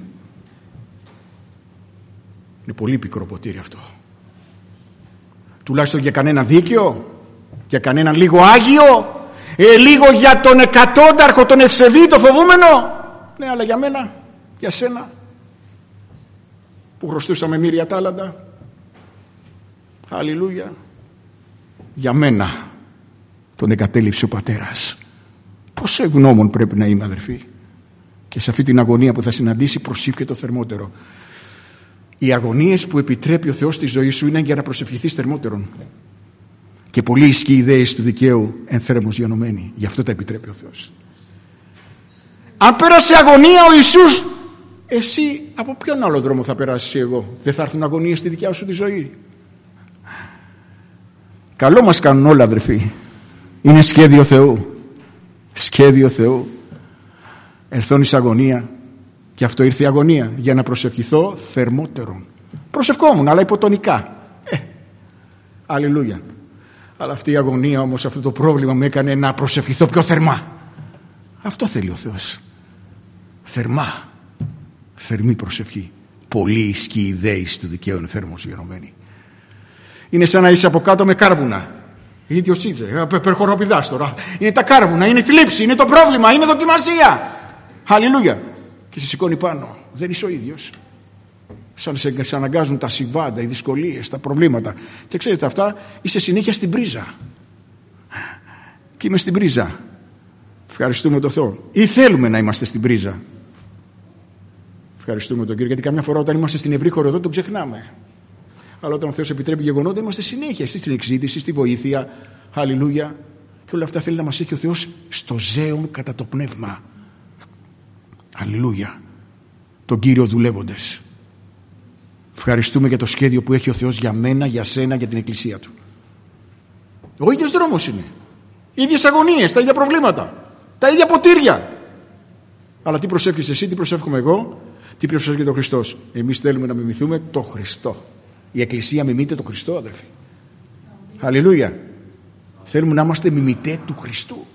Είναι πολύ πικρό ποτήρι αυτό. Τουλάχιστον για κανένα δίκαιο, για κανένα λίγο άγιο, ε, λίγο για τον εκατόνταρχο, τον ευσεβή, το φοβούμενο. Ναι, αλλά για μένα, για σένα, που χρωστούσαμε μοίρια τάλαντα. Αλληλούια. Για μένα τον εγκατέλειψε ο Πατέρας. Πόσο ευγνώμων πρέπει να είμαι, αδερφοί. Και σε αυτή την αγωνία που θα συναντήσει, προσήφιε το θερμότερο. Οι αγωνίες που επιτρέπει ο Θεός στη ζωή σου είναι για να προσευχηθείς θερμότερον. Και πολλοί ισχύει οι ιδέες του δικαίου εν θέρμος γενομένοι. Γι' αυτό τα επιτρέπει ο Θεός. Αν πέρασε αγωνία ο Ιησούς, εσύ από ποιον άλλο δρόμο θα περάσεις εγώ? Δεν θα έρθουν αγωνίες στη δικιά σου τη ζωή? Καλό μας κάνουν όλα, αδερφοί. Είναι σχέδιο Θεού. Σχέδιο Θεού. Ερθών εις αγωνία. Και αυτό ήρθε η αγωνία, για να προσευχηθώ θερμότερον. Προσευχόμουν, αλλά υποτονικά. Ε, αλληλούια. Αλλά αυτή η αγωνία όμως, αυτό το πρόβλημα με έκανε να προσευχηθώ πιο θερμά. Αυτό θέλει ο Θεός. Θερμά. Θερμή προσευχή. Πολύ ισχύει η ιδέηση του δικαίου είναι θέρμος γενομένη. Είναι σαν να είσαι από κάτω με κάρβουνα. Ίδιος είσαι. Περχοροπηδάς τώρα. Είναι τα κάρβουνα, είναι η θλίψη, είναι το πρόβλημα, είναι δοκιμασία. Αλληλούια. Και σε σηκώνει πάνω. Δεν είσαι ο ίδιος. Σαν σε, σε αναγκάζουν τα συμβάντα, οι δυσκολίες, τα προβλήματα. Και ξέρετε αυτά, είσαι συνέχεια στην πρίζα. Και είμαι στην πρίζα. Ευχαριστούμε τον Θεό. Ή θέλουμε να είμαστε στην πρίζα. Ευχαριστούμε τον Κύριο, γιατί καμιά φορά όταν είμαστε στην ευρύ χοροδό τον ξεχνάμε. Αλλά όταν ο Θεός επιτρέπει γεγονότα, είμαστε συνέχεια στην εξήτηση, στη βοήθεια. Αλληλούια. Και όλα αυτά θέλει να μας έχει ο Θεός στο ζέον κατά το πνεύμα. Αλληλούια. Τον Κύριο δουλεύοντες. Ευχαριστούμε για το σχέδιο που έχει ο Θεός για μένα, για σένα, για την Εκκλησία Του. Ο ίδιος δρόμος είναι. Οι ίδιες αγωνίες, τα ίδια προβλήματα, τα ίδια ποτήρια. Αλλά τι προσεύχεσαι εσύ, τι προσεύχομαι εγώ, τι προσεύχεται ο Χριστός? Εμείς θέλουμε να μιμηθούμε το Χριστό. Η Εκκλησία μιμείται το Χριστό, αδερφοί. Αλληλούια. Θέλουμε να είμαστε μιμητέ του Χριστού.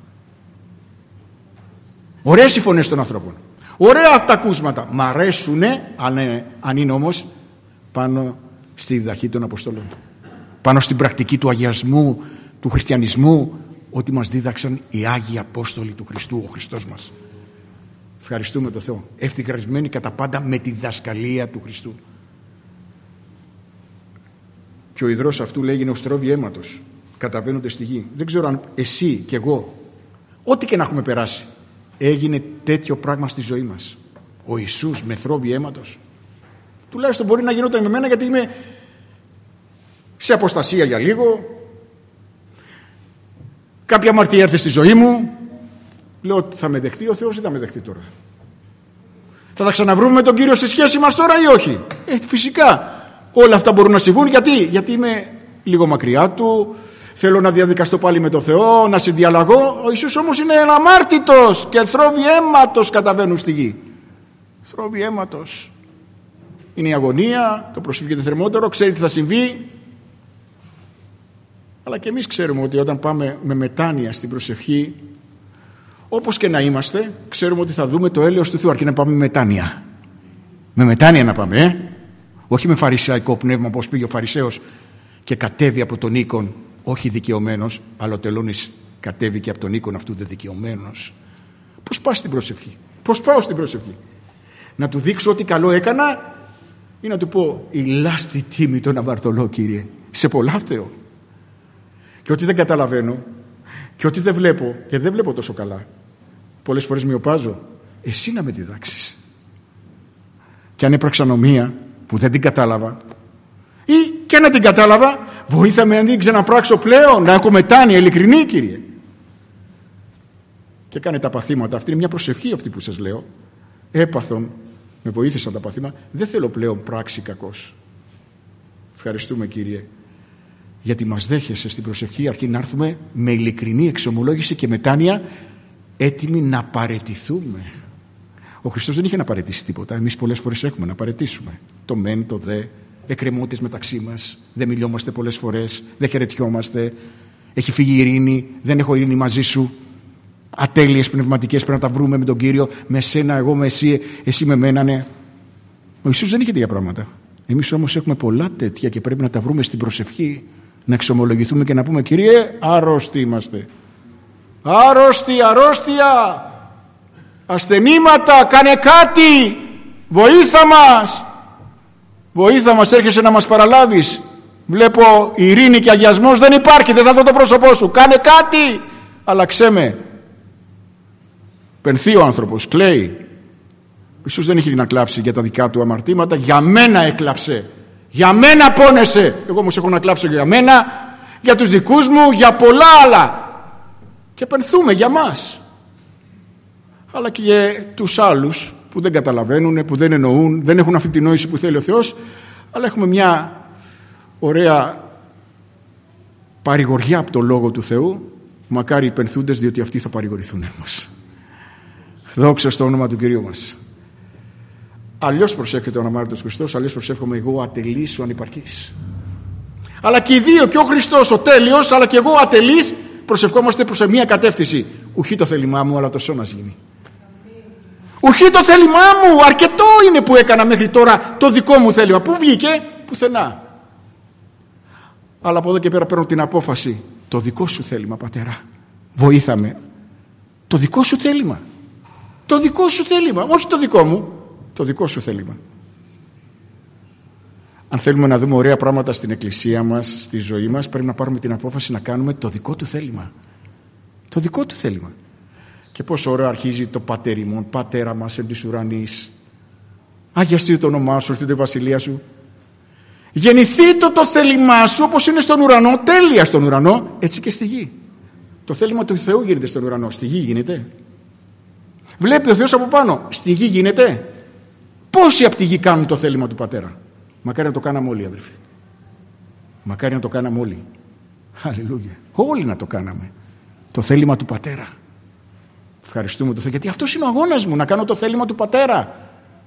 Ωραίες οι φωνές των ανθρώπων. Ωραία αυτά τα ακούσματα. Μ' αρέσουνε, αν, αν είναι όμως πάνω στη διδαχή των Αποστόλων. Πάνω στην πρακτική του αγιασμού, του χριστιανισμού, ό,τι μας δίδαξαν οι Άγιοι Απόστολοι του Χριστού, ο Χριστός μας. Ευχαριστούμε τον Θεό. Ευτυχισμένοι κατά πάντα με τη διδασκαλία του Χριστού. Και ο ιδρός αυτού λέγει οστρόβι αίματος, καταβαίνονται στη γη. Δεν ξέρω αν εσύ και εγώ, ό,τι και να έχουμε περάσει, έγινε τέτοιο πράγμα στη ζωή μας. Ο Ιησούς με θρόβι αίματος. Τουλάχιστον μπορεί να γινόταν με μένα, γιατί είμαι σε αποστασία για λίγο. Κάποια αμαρτία έρθε στη ζωή μου. Λέω ότι θα με δεχτεί ο Θεός ή θα με δεχτεί τώρα? Θα τα ξαναβρούμε με τον Κύριο στη σχέση μας τώρα ή όχι? Ε, φυσικά. Όλα αυτά μπορούν να συμβούν. Γιατί? Γιατί είμαι λίγο μακριά Του. Θέλω να διαδικαστώ πάλι με τον Θεό, να συνδιαλλαγώ. Ο Ιησούς όμως είναι αναμάρτητος και θρόβι αίματος καταβαίνουν στη γη. Θρόβι αίματος. Είναι η αγωνία, το προσευχικό θερμότερο, ξέρει τι θα συμβεί. Αλλά και εμείς ξέρουμε ότι όταν πάμε με μετάνοια στην προσευχή, όπως και να είμαστε, ξέρουμε ότι θα δούμε το έλεος του Θεού, αρκεί να πάμε με μετάνοια. Με μετάνοια να πάμε, ε? Όχι με φαρισαϊκό πνεύμα, όπως πήγε ο Φαρισαίος και κατέβει από τον οίκον, όχι δικαιωμένος, αλλά ο τελώνης κατέβει και από τον οίκον αυτού δεν δικαιωμένος. Πώς πας στην προσευχή? Πώς πάω στην προσευχή? Να Του δείξω ότι καλό έκανα ή να του πω η λάστη τίμη τον αμαρτωλό, Κύριε, σε πολλά φταίω. Και ότι δεν καταλαβαίνω και ότι δεν βλέπω, και δεν βλέπω τόσο καλά, πολλές φορές μοιοπάζω, εσύ να με διδάξεις. Και αν έπραξα νομία που δεν την κατάλαβα, ή και να την κατάλαβα, βοήθαμε να την ξαναπράξω πλέον, να έχω μετάνοια ειλικρινή, Κύριε. Και κάνε τα παθήματα. Αυτή είναι μια προσευχή αυτή που σας λέω. Έπαθον, με βοήθησαν τα παθήματα, δεν θέλω πλέον πράξη κακός. Ευχαριστούμε, Κύριε, γιατί μας δέχεσαι στην προσευχή, αρκεί να έρθουμε με ειλικρινή εξομολόγηση και μετάνοια, έτοιμοι να παραιτηθούμε. Ο Χριστός δεν είχε να παραιτήσει τίποτα. Εμείς πολλές φορές έχουμε να παραιτήσουμε. Το μεν, το δε, εκκρεμότητες μεταξύ μας, δεν μιλιόμαστε πολλές φορές, δεν χαιρετιόμαστε, έχει φύγει η ειρήνη, δεν έχω ειρήνη μαζί σου. Ατέλειες πνευματικές πρέπει να τα βρούμε με τον Κύριο, με σένα, εγώ με εσύ, εσύ με μένα, ναι. Ο Ιησούς δεν είχε τέτοια πράγματα. Εμείς όμως έχουμε πολλά τέτοια και πρέπει να τα βρούμε στην προσευχή, να εξομολογηθούμε και να πούμε, Κύριε, άρρωστοι είμαστε. Άρρωστοι, αρρώστια, ασθενήματα, κάνε κάτι, βοήθα μας. Βοήθα μας, έρχεσαι να μας παραλάβεις. Βλέπω ειρήνη και αγιασμός δεν υπάρχει, δεν θα δω το πρόσωπό σου, κάνε κάτι, άλλαξέ με. Πενθεί ο άνθρωπος, κλαίει. Ιησούς δεν είχε να κλάψει για τα δικά του αμαρτήματα, για μένα έκλαψε, για μένα πόνεσε. Εγώ όμως έχω να κλάψω για μένα, για τους δικούς μου, για πολλά άλλα. Και πενθούμε για μας, αλλά και για τους άλλους που δεν καταλαβαίνουν, που δεν εννοούν, δεν έχουν αυτή την νόηση που θέλει ο Θεός, αλλά έχουμε μια ωραία παρηγοριά από το Λόγο του Θεού. Μακάρι οι πενθούντες, διότι αυτοί θα παρηγορηθούν όμως. Δόξα στο όνομα του Κυρίου μας. Αλλιώς προσεύχεται ο αναμάρτητος Χριστός, αλλιώς προσεύχομαι εγώ, ατελής, ο ανυπαρκής. Αλλά και οι δύο, και ο Χριστός ο τέλειος, αλλά και εγώ ο ατελής, προσευχόμαστε προς μια κατεύθυνση. Ουχή το θέλημά μου, αλλά το σώνας γίνει. Ουχή το θέλημά μου, αρκετό είναι που έκανα μέχρι τώρα το δικό μου θέλημα. Πού βγήκε? Πουθενά. Αλλά από εδώ και πέρα παίρνω την απόφαση. Το δικό σου θέλημα, Πατέρα, βοήθαμε. Το δικό σου θέλημα. Το δικό σου θέλημα, όχι το δικό μου. Το δικό σου θέλημα. Αν θέλουμε να δούμε ωραία πράγματα στην εκκλησία μας, στη ζωή μας, πρέπει να πάρουμε την απόφαση να κάνουμε το δικό του θέλημα. Το δικό του θέλημα. Και πόσο ωραία αρχίζει το Πατέρ ημών, Πατέρα μας εν της ουρανής. Αγιαστεί το όνομά σου, έρθει η βασιλεία σου. Γεννηθεί το το θέλημά σου όπως είναι στον ουρανό, τέλεια στον ουρανό, έτσι και στη γη. Το θέλημα του Θεού γίνεται στον ουρανό, στη γη γίνεται. Βλέπει ο Θεός από πάνω, στη γη γίνεται. Πόσοι από τη γη κάνουν το θέλημα του Πατέρα? Μακάρι να το κάναμε όλοι, αδελφοί. Μακάρι να το κάναμε όλοι. Αλληλούια. Όλοι να το κάναμε. Το θέλημα του Πατέρα. Ευχαριστούμε τον Θεό, γιατί αυτός είναι ο αγώνας μου, να κάνω το θέλημα του Πατέρα.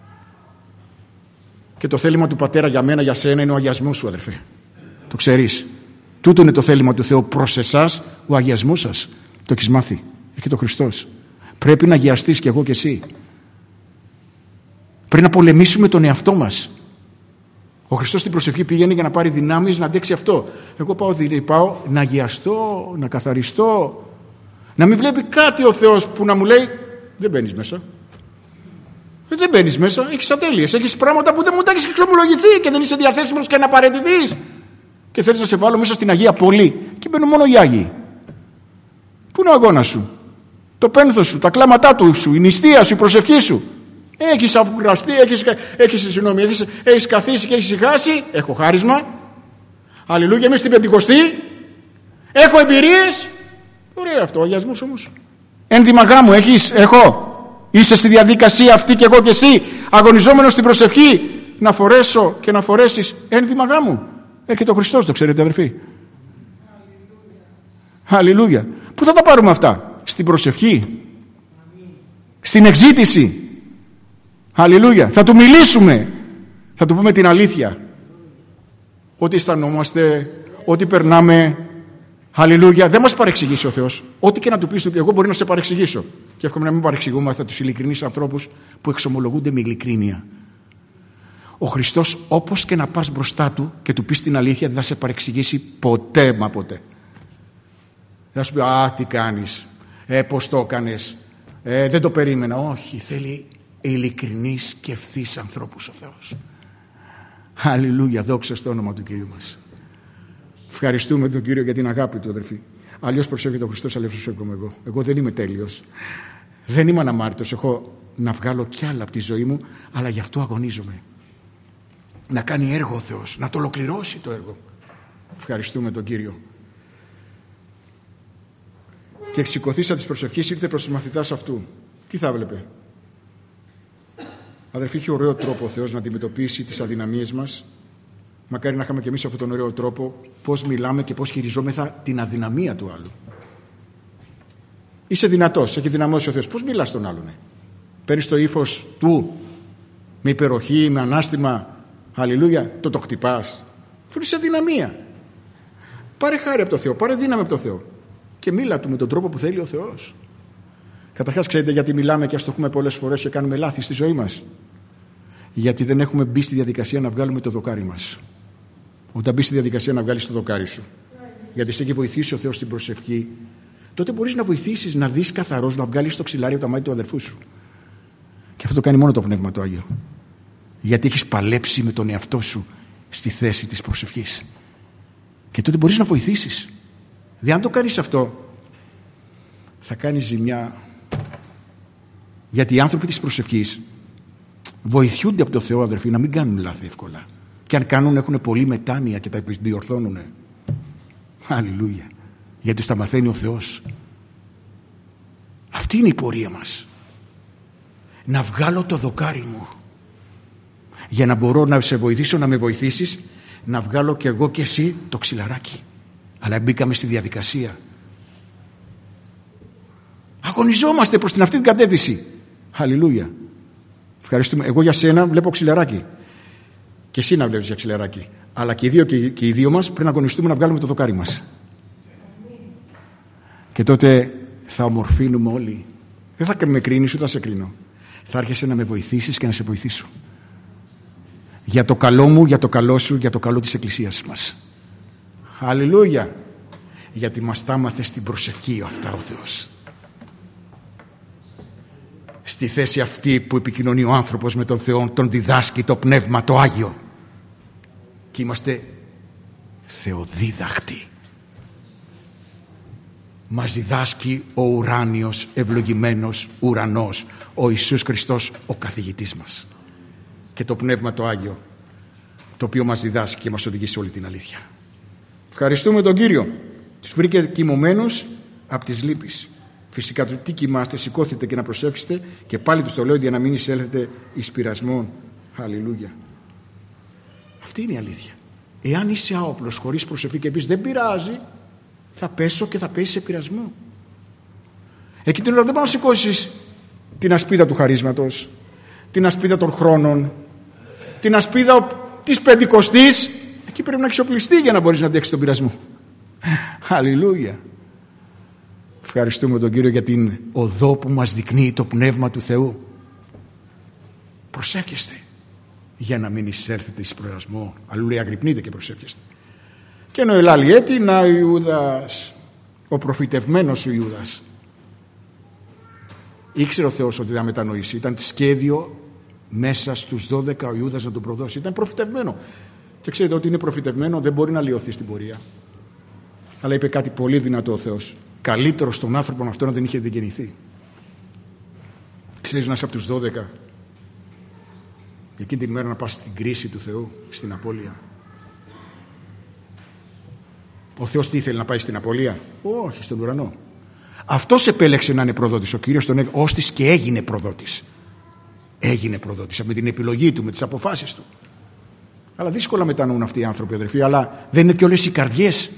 Και το θέλημα του Πατέρα για μένα, για σένα, είναι ο αγιασμός σου, αδελφέ. Το ξέρεις. Τούτο είναι το θέλημα του Θεού προς εσάς, ο αγιασμός σας. Το έχεις μάθει. Έχει το Χριστός. Πρέπει να αγιαστείς κι εγώ κι εσύ. Πρέπει να πολεμήσουμε τον εαυτό μας. Ο Χριστός στην προσευχή πήγαινε για να πάρει δυνάμεις να αντέξει αυτό. Εγώ πάω, πάω να αγιαστώ, να καθαριστώ. Να μην βλέπει κάτι ο Θεός που να μου λέει δεν μπαίνεις μέσα. Δεν μπαίνεις μέσα, έχεις ατέλειες, έχεις πράγματα που δεν μου τα έχεις εξομολογηθεί και δεν είσαι διαθέσιμος και να παραιτηθείς. Και θέλεις να σε βάλω μέσα στην Αγία Πολύ και μπαίνουν μόνο οι Άγιοι. Πού είναι ο αγώνας σου? Το πένθος σου, τα κλάματά του σου, η νηστεία σου, η προσευχή σου. Έχεις αφουγκραστεί, έχεις, έχεις, συγγνώμη, έχεις, έχεις καθίσει και έχεις ησυχάσει. Έχω χάρισμα. Αλληλούια, είμαι στην Πεντηκοστή. Έχω εμπειρίες. Ωραία αυτό, ο αγιασμός όμως. Ένδυμα γάμου έχεις? Έχω. Είσαι στη διαδικασία αυτή και εγώ και εσύ, αγωνιζόμενος στην προσευχή, να φορέσω και να φορέσεις ένδυμα γάμου. Έρχεται ο Χριστός, το ξέρετε, αδερφοί. Αλληλούια. Πού θα τα πάρουμε αυτά? Στην προσευχή. Στην εξήτηση. Αλληλούια. Θα του μιλήσουμε. Θα του πούμε την αλήθεια. Ό,τι αισθανόμαστε, ό,τι περνάμε. Αλληλούια. Δεν μας παρεξηγήσει ο Θεός. Ό,τι και να του πεις, εγώ μπορεί να σε παρεξηγήσω. Και εύχομαι να μην παρεξηγούμαστε τους ειλικρινείς ανθρώπους που εξομολογούνται με ειλικρίνεια. Ο Χριστός, όπως και να πας μπροστά του και του πεις την αλήθεια, δεν θα σε παρεξηγήσει ποτέ μα ποτέ. Δεν θα σου πει «Α, τι κάνεις, ε, πώς το έκανες, ε, δεν το περίμενα». Όχι, θέλει ειλικρινείς και ευθύς ανθρώπους ο Θεός. Αλληλούια, δόξα στο όνομα του Κυρίου μας. Ευχαριστούμε τον Κύριο για την αγάπη του, αδερφοί. Αλλιώς προσεύχεται ο Χριστός, αλλιώς προσεύχομαι εγώ. Εγώ δεν είμαι τέλειος. Δεν είμαι αναμάρτητος. Έχω να βγάλω κι άλλα από τη ζωή μου, αλλά γι' αυτό αγωνίζομαι. Να κάνει έργο ο Θεός, να το ολοκληρώσει το έργο. Ευχαριστούμε τον Κύριο. Και εξηκωθήσα της προσευχής, ήρθε προς τους μαθητάς αυτού. Τι θα έβλεπε? Αδερφοί, έχει ωραίο τρόπο ο Θεός να αντιμετωπίσει τις αδυναμίες μας. Μακάρι να είχαμε και εμείς αυτόν τον ωραίο τρόπο, πώς μιλάμε και πώς χειριζόμεθα την αδυναμία του άλλου. Είσαι δυνατός, έχει δυναμώσει ο Θεός. Πώς μιλάς στον άλλον? Παίρνεις το ύφος του με υπεροχή, με ανάστημα, αλληλούια, το το χτυπάς? Αφού είσαι αδυναμία. Πάρε χάρη από το Θεό, πάρε δύναμη από το Θεό και μίλα του με τον τρόπο που θέλει ο Θεός. Καταρχάς, ξέρετε γιατί μιλάμε και ας το πούμε πολλές φορές και κάνουμε λάθη στη ζωή μας? Γιατί δεν έχουμε μπει στη διαδικασία να βγάλουμε το δοκάρι μας. Όταν μπει στη διαδικασία να βγάλεις το δοκάρι σου, γιατί σε έχει βοηθήσει ο Θεός στην προσευχή, τότε μπορείς να βοηθήσεις να δεις καθαρός, να βγάλεις το ξυλάρι από τα μάτια του αδερφού σου. Και αυτό το κάνει μόνο το Πνεύμα το Άγιο. Γιατί έχεις παλέψει με τον εαυτό σου στη θέση της προσευχής. Και τότε μπορείς να βοηθήσεις. Δηλαδή, αν το κάνεις αυτό, θα κάνεις ζημιά. Γιατί οι άνθρωποι της προσευχής βοηθούνται από το Θεό, αδερφοί, να μην κάνουν λάθη εύκολα. Και αν κάνουν, έχουν πολύ μετάνοια και τα διορθώνουν. Αλληλούια. Γιατί τους τα μαθαίνει ο Θεός. Αυτή είναι η πορεία μας. Να βγάλω το δοκάρι μου για να μπορώ να σε βοηθήσω, να με βοηθήσεις, να βγάλω κι εγώ και εσύ το ξυλαράκι. Αλλά μπήκαμε στη διαδικασία. Αγωνιζόμαστε προς την αυτή την κατεύθυνση. Αλληλούια. Ευχαριστούμε. Εγώ για σένα βλέπω ξυλαράκι. Και εσύ να βλέπεις για ξυλαράκι. Αλλά και οι δύο, και, και οι δύο μας πρέπει να αγωνιστούμε να βγάλουμε το δοκάρι μας. Και τότε θα ομορφύνουμε όλοι. Δεν θα με κρίνεις ούτε θα σε κρίνω. Θα άρχεσαι να με βοηθήσεις και να σε βοηθήσω. Για το καλό μου, για το καλό σου, για το καλό της Εκκλησίας μας. Αλληλούια. Γιατί μας τα άμαθε στην προσευχή αυτά ο Θεός. Στη θέση αυτή που επικοινωνεί ο άνθρωπος με τον Θεό, τον διδάσκει το Πνεύμα το Άγιο. Και είμαστε θεοδίδακτοι. Μας διδάσκει ο ουράνιος ευλογημένος ουρανός, ο Ιησούς Χριστός, ο καθηγητής μας. Και το Πνεύμα το Άγιο, το οποίο μας διδάσκει και μας οδηγεί σε όλη την αλήθεια. Ευχαριστούμε τον Κύριο. Τους βρήκε κοιμωμένους από τις λύπεις. Φυσικά του τι κοιμάστε, σηκώθείτε και να προσεύχεστε, και πάλι τους το λέω για να μην εισέλθετε εις πειρασμόν. Αλληλούια. Αυτή είναι η αλήθεια. Εάν είσαι άοπλος χωρίς προσευχή και πεις δεν πειράζει, θα πέσω και θα πέσεις σε πειρασμό. Εκεί την ώρα δεν πάω να σηκώσεις την ασπίδα του χαρίσματος, την ασπίδα των χρόνων, την ασπίδα της Πεντηκοστής. Εκεί πρέπει να εξοπλιστεί για να μπορείς να αντέξεις τον πειρασμό. Αλληλούια. Ευχαριστούμε τον Κύριο για την οδό που μας δεικνύει το Πνεύμα του Θεού. Προσεύχεστε για να μην εισέλθετε εις προερασμό. Αλληλούια, αγρυπνείτε και προσεύχεστε. Και ενώ ελάλη έτη, να ο Ιούδας, ο προφητευμένος ο Ιούδας. Ήξερε ο Θεός ότι θα μετανοήσει. Ήταν σχέδιο μέσα στους δώδεκα ο Ιούδας να τον προδώσει. Ήταν προφητευμένο. Και ξέρετε ότι είναι προφητευμένο, δεν μπορεί να λιωθεί στην πορεία. Αλλά είπε κάτι πολύ δυνατό ο Θεός. Καλύτερο στον άνθρωπο αυτό να δεν είχε γεννηθεί. Ξέρεις να είσαι από τους δώδεκα. Εκείνη την μέρα να πας στην κρίση του Θεού, στην απώλεια. Ο Θεός τι ήθελε, να πάει στην απώλεια? Όχι, στον ουρανό. Αυτός επέλεξε να είναι προδότης. Ο Κύριος τον έκανε, ώστις και έγινε προδότης. Έγινε προδότης με την επιλογή του, με τις αποφάσεις του. Αλλά δύσκολα μετανοούν αυτοί οι άνθρωποι, αδερφοί. Αλλά δεν είναι και όλες οι καρδιές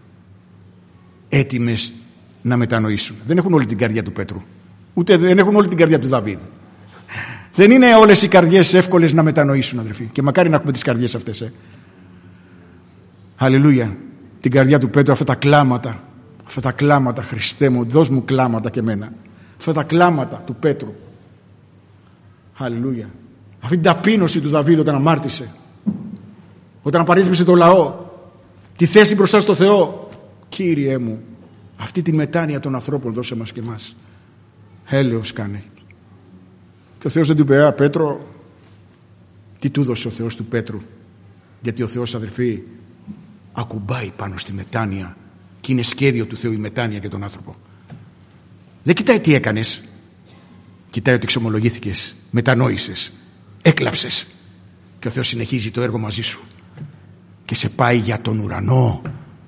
έτοιμες να μετανοήσουν. Δεν έχουν όλη την καρδιά του Πέτρου. Ούτε δεν έχουν όλη την καρδιά του Δαβίδ. Δεν είναι όλες οι καρδιές εύκολες να μετανοήσουν, αδερφοί. Και μακάρι να έχουμε τις καρδιές αυτές. Ε. Αλληλούια. Την καρδιά του Πέτρου, αυτά τα κλάματα. Αυτά τα κλάματα, Χριστέ μου, δώσ' μου κλάματα και εμένα. Αυτά τα κλάματα του Πέτρου. Αλληλούια. Αυτή την ταπείνωση του Δαβίδ όταν αμάρτησε. Όταν απαρίθμησε το λαό. Τη θέση μπροστά στο Θεό. Κύριε μου, αυτή τη μετάνοια των ανθρώπων δώσε μας και εμάς. Έλεος κάνε. Και ο Θεός δεν του είπε, α, Πέτρο, τι του δώσε ο Θεός του Πέτρου? Γιατί ο Θεός, αδερφοί, ακουμπάει πάνω στη μετάνοια και είναι σχέδιο του Θεού η μετάνοια για τον άνθρωπο. Δεν κοιτάει τι έκανες, κοιτάει ότι εξομολογήθηκες, μετανόησες, έκλαψες και ο Θεός συνεχίζει το έργο μαζί σου και σε πάει για τον ουρανό.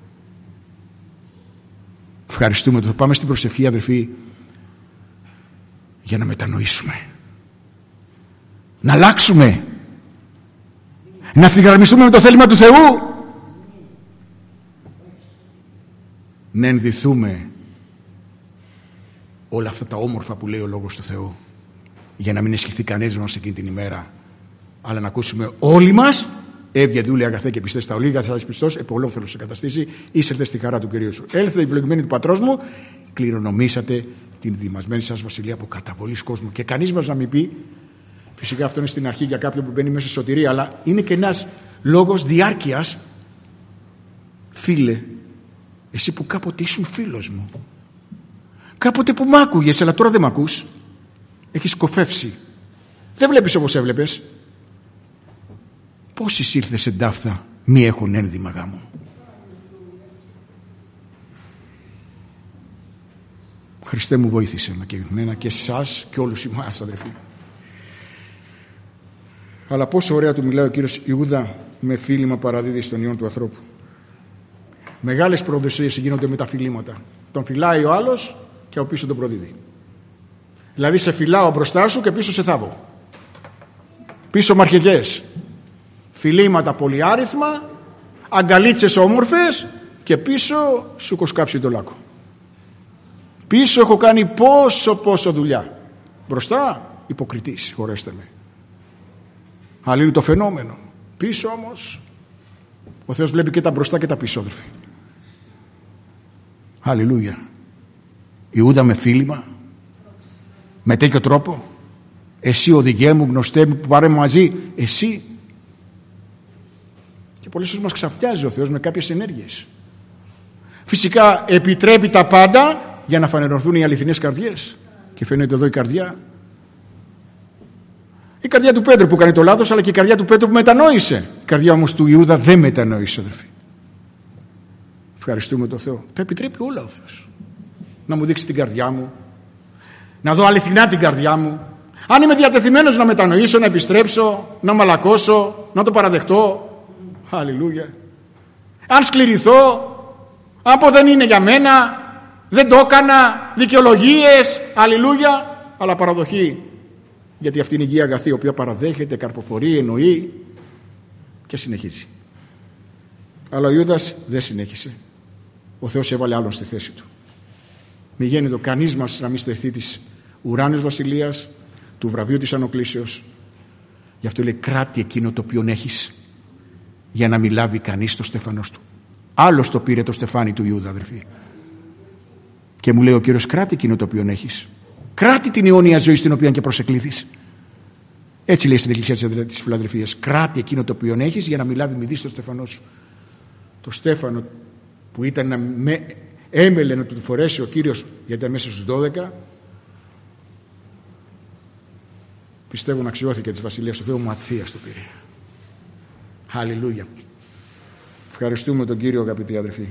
Ευχαριστούμε. Θα πάμε στην προσευχή, αδερφοί, για να μετανοήσουμε, να αλλάξουμε, να ευθυγραμμιστούμε με το θέλημα του Θεού, να ενδυθούμε όλα αυτά τα όμορφα που λέει ο Λόγος του Θεού, για να μην αισχυθεί κανένας μας εκείνη την ημέρα, αλλά να ακούσουμε όλοι μας: έβγε δούλε αγαθέ και πιστές στα ολίγα, θα είσαι πιστός, επολόν θέλω σε καταστήσει, είσερθε στη χαρά του Κυρίου σου. Έλθε η ευλογημένη του πατρός μου, κληρονομήσατε την δημασμένη σας βασιλεία από καταβολής κόσμου. Και κανείς μας να μην πει, φυσικά αυτό είναι στην αρχή για κάποιον που μπαίνει μέσα στη σωτηρία, αλλά είναι και ένας λόγος διάρκειας. Φίλε, εσύ που κάποτε ήσουν φίλος μου, κάποτε που μ' άκουγες, αλλά τώρα δεν μ' ακούς, έχεις σκοφεύσει, δεν βλέπεις όπως έβλεπες. Πόσοι ήρθες σε ντάφθα μη έχουν ένδυμα γάμου. Χριστέ μου, βοήθησε με και εμένα και εσάς και όλους εμάς, αδερφοί. Αλλά πόσο ωραία του μιλάει ο Κύριος Ιούδα, με φίλημα παραδίδει στον ιόν του ανθρώπου. Μεγάλες προδοσίες γίνονται με τα φιλήματα. Τον φυλάει ο άλλος και από πίσω τον προδίδει. Δηλαδή σε φυλάω μπροστά σου και πίσω σε θάβω. Πίσω μαρχεγές, φιλήματα πολυάριθμα, αγκαλίτσες όμορφες και πίσω σου έχω σκάψει το λάκκο. Πίσω έχω κάνει πόσο πόσο δουλειά. Μπροστά υποκριτής, συγχωρέστε με. Αλλήλου το φαινόμενο. Πίσω όμως ο Θεός βλέπει και τα μπροστά και τα πίσω, αδερφοί. Αλληλούια. Ιούδα με φίλημα, με τέτοιο τρόπο. Εσύ οδηγέ μου, γνωστέ μου που πάρε μαζί, εσύ. Και πολλές φορές μας ξαφνιάζει ο Θεός με κάποιες ενέργειες. Φυσικά επιτρέπει τα πάντα για να φανερωθούν οι αληθινές καρδιές. Και φαίνεται εδώ η καρδιά. Η καρδιά του Πέτρου που κάνει το λάθος, αλλά και η καρδιά του Πέτρου που μετανόησε. Η καρδιά όμως του Ιούδα δεν μετανόησε, αδερφοί. Ευχαριστούμε τον Θεό. Τα επιτρέπει όλα ο Θεός. Να μου δείξει την καρδιά μου, να δω αληθινά την καρδιά μου. Αν είμαι διατεθειμένος να μετανοήσω, να επιστρέψω, να μαλακώσω, να το παραδεχτώ. Αλληλούια. Αν σκληρηθώ, αν πω δεν είναι για μένα, δεν το έκανα, δικαιολογίες, αλληλούια, αλλά παραδοχή. Γιατί αυτή είναι η Αγία Αγαθή, η οποία παραδέχεται, καρποφορεί, εννοεί και συνεχίζει. Αλλά ο Ιούδας δεν συνέχισε. Ο Θεός έβαλε άλλον στη θέση του. Μη γέννητο κανείς μας να μην στεφθεί της ουράνιας βασιλείας, του βραβείου της ανοκλήσεως. Γι' αυτό λέει: κράτη εκείνο το οποίο έχεις, για να μην λάβει κανείς το στεφανός του. Άλλος το πήρε το στεφάνι του Ιούδα, αδερφοί. Και μου λέει ο Κύριος: κράτη εκείνο το οποίο έχεις. Κράτη την αιώνια ζωή στην οποία και προσεκλήθης. Έτσι λέει στην Εκκλησία της Φιλαδελφίας: κράτη εκείνο το οποίο έχεις, για να μην λάβει μη δεις το στεφανό σου. Το στέφανο που ήταν να με... έμελε να του φορέσει ο Κύριος, γιατί ήταν μέσα στους δώδεκα, πιστεύω να αξιώθηκε της Βασιλείας του Θεού, Ματθίας το πήρε. Αλληλούια. Ευχαριστούμε τον Κύριο, αγαπητοί αδερφοί.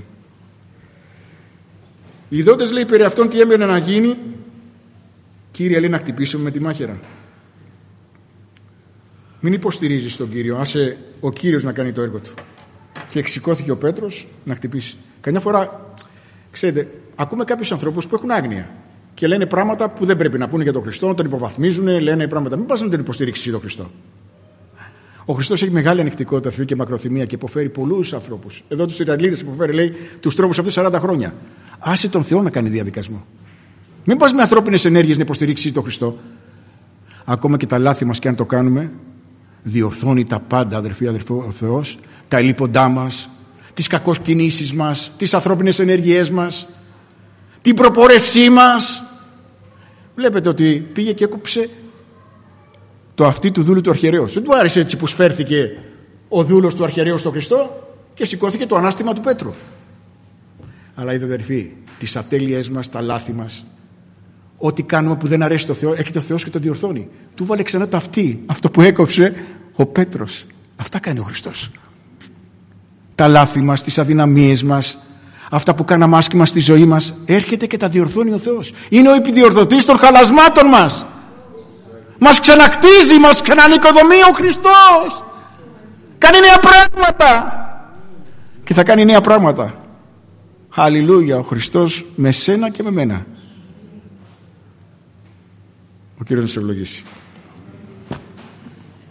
Οι ειδότες, λέει, περί αυτών τι έμενε να γίνει. Κύριε, λέει, να χτυπήσουμε με τη μάχαιρα. Μην υποστηρίζεις τον Κύριο, άσε ο Κύριος να κάνει το έργο του. Και εξηκώθηκε ο Πέτρος να χτυπήσει. Καμιά φορά, ξέρετε, ακούμε κάποιους ανθρώπους που έχουν άγνοια και λένε πράγματα που δεν πρέπει να πούνε για τον Χριστό, τον υποβαθμίζουν, λένε πράγματα. Μην πας να τον υποστηρίξεις τον Χριστό. Ο Χριστός έχει μεγάλη ανεκτικότητα, θεού και μακροθυμία και υποφέρει πολλούς ανθρώπους. Εδώ τους Ισραηλίτες υποφέρει, λέει, τους τρόπους αυτούς σαράντα χρόνια. Άσε τον Θεό να κάνει διαδικασμό. Μην πας με ανθρώπινες ενέργειες να υποστηρίξεις τον Χριστό. Ακόμα και τα λάθη μας, και αν το κάνουμε, διορθώνει τα πάντα, αδερφοί, αδερφό, ο Θεός, τα ελλείποντά μας, τις κακώς κινήσεις μας, τις ανθρώπινες ενέργειές μας, την προπόρευσή μας. Βλέπετε ότι πήγε και έκοψε το αυτί του δούλου του αρχιερέως. Δεν του άρεσε έτσι που σφέρθηκε ο δούλος του αρχιερέως στον Χριστό και σηκώθηκε το ανάστημα του Πέτρου. Αλλά είδατε, αδερφοί, τις ατέλειές μας, τα λάθη μας, ό,τι κάνουμε που δεν αρέσει το Θεό, έχει το Θεός και το διορθώνει. Του βάλε ξανά το αυτί, αυτό που έκοψε ο Πέτρος. Αυτά κάνει ο Χριστός. τα λάθη μας, τις αδυναμίες μας, αυτά που κάναμε άσχημα στη ζωή μας, έρχεται και τα διορθώνει ο Θεός. Είναι ο επιδιορθωτής των χαλασμάτων μας. Μας ξανακτίζει, μας ξανανοικοδομεί ο Χριστός. Κάνει νέα πράγματα και θα κάνει νέα πράγματα. Αλληλούια, ο Χριστός με σένα και με μένα. Ο Κύριος να σε ευλογήσει.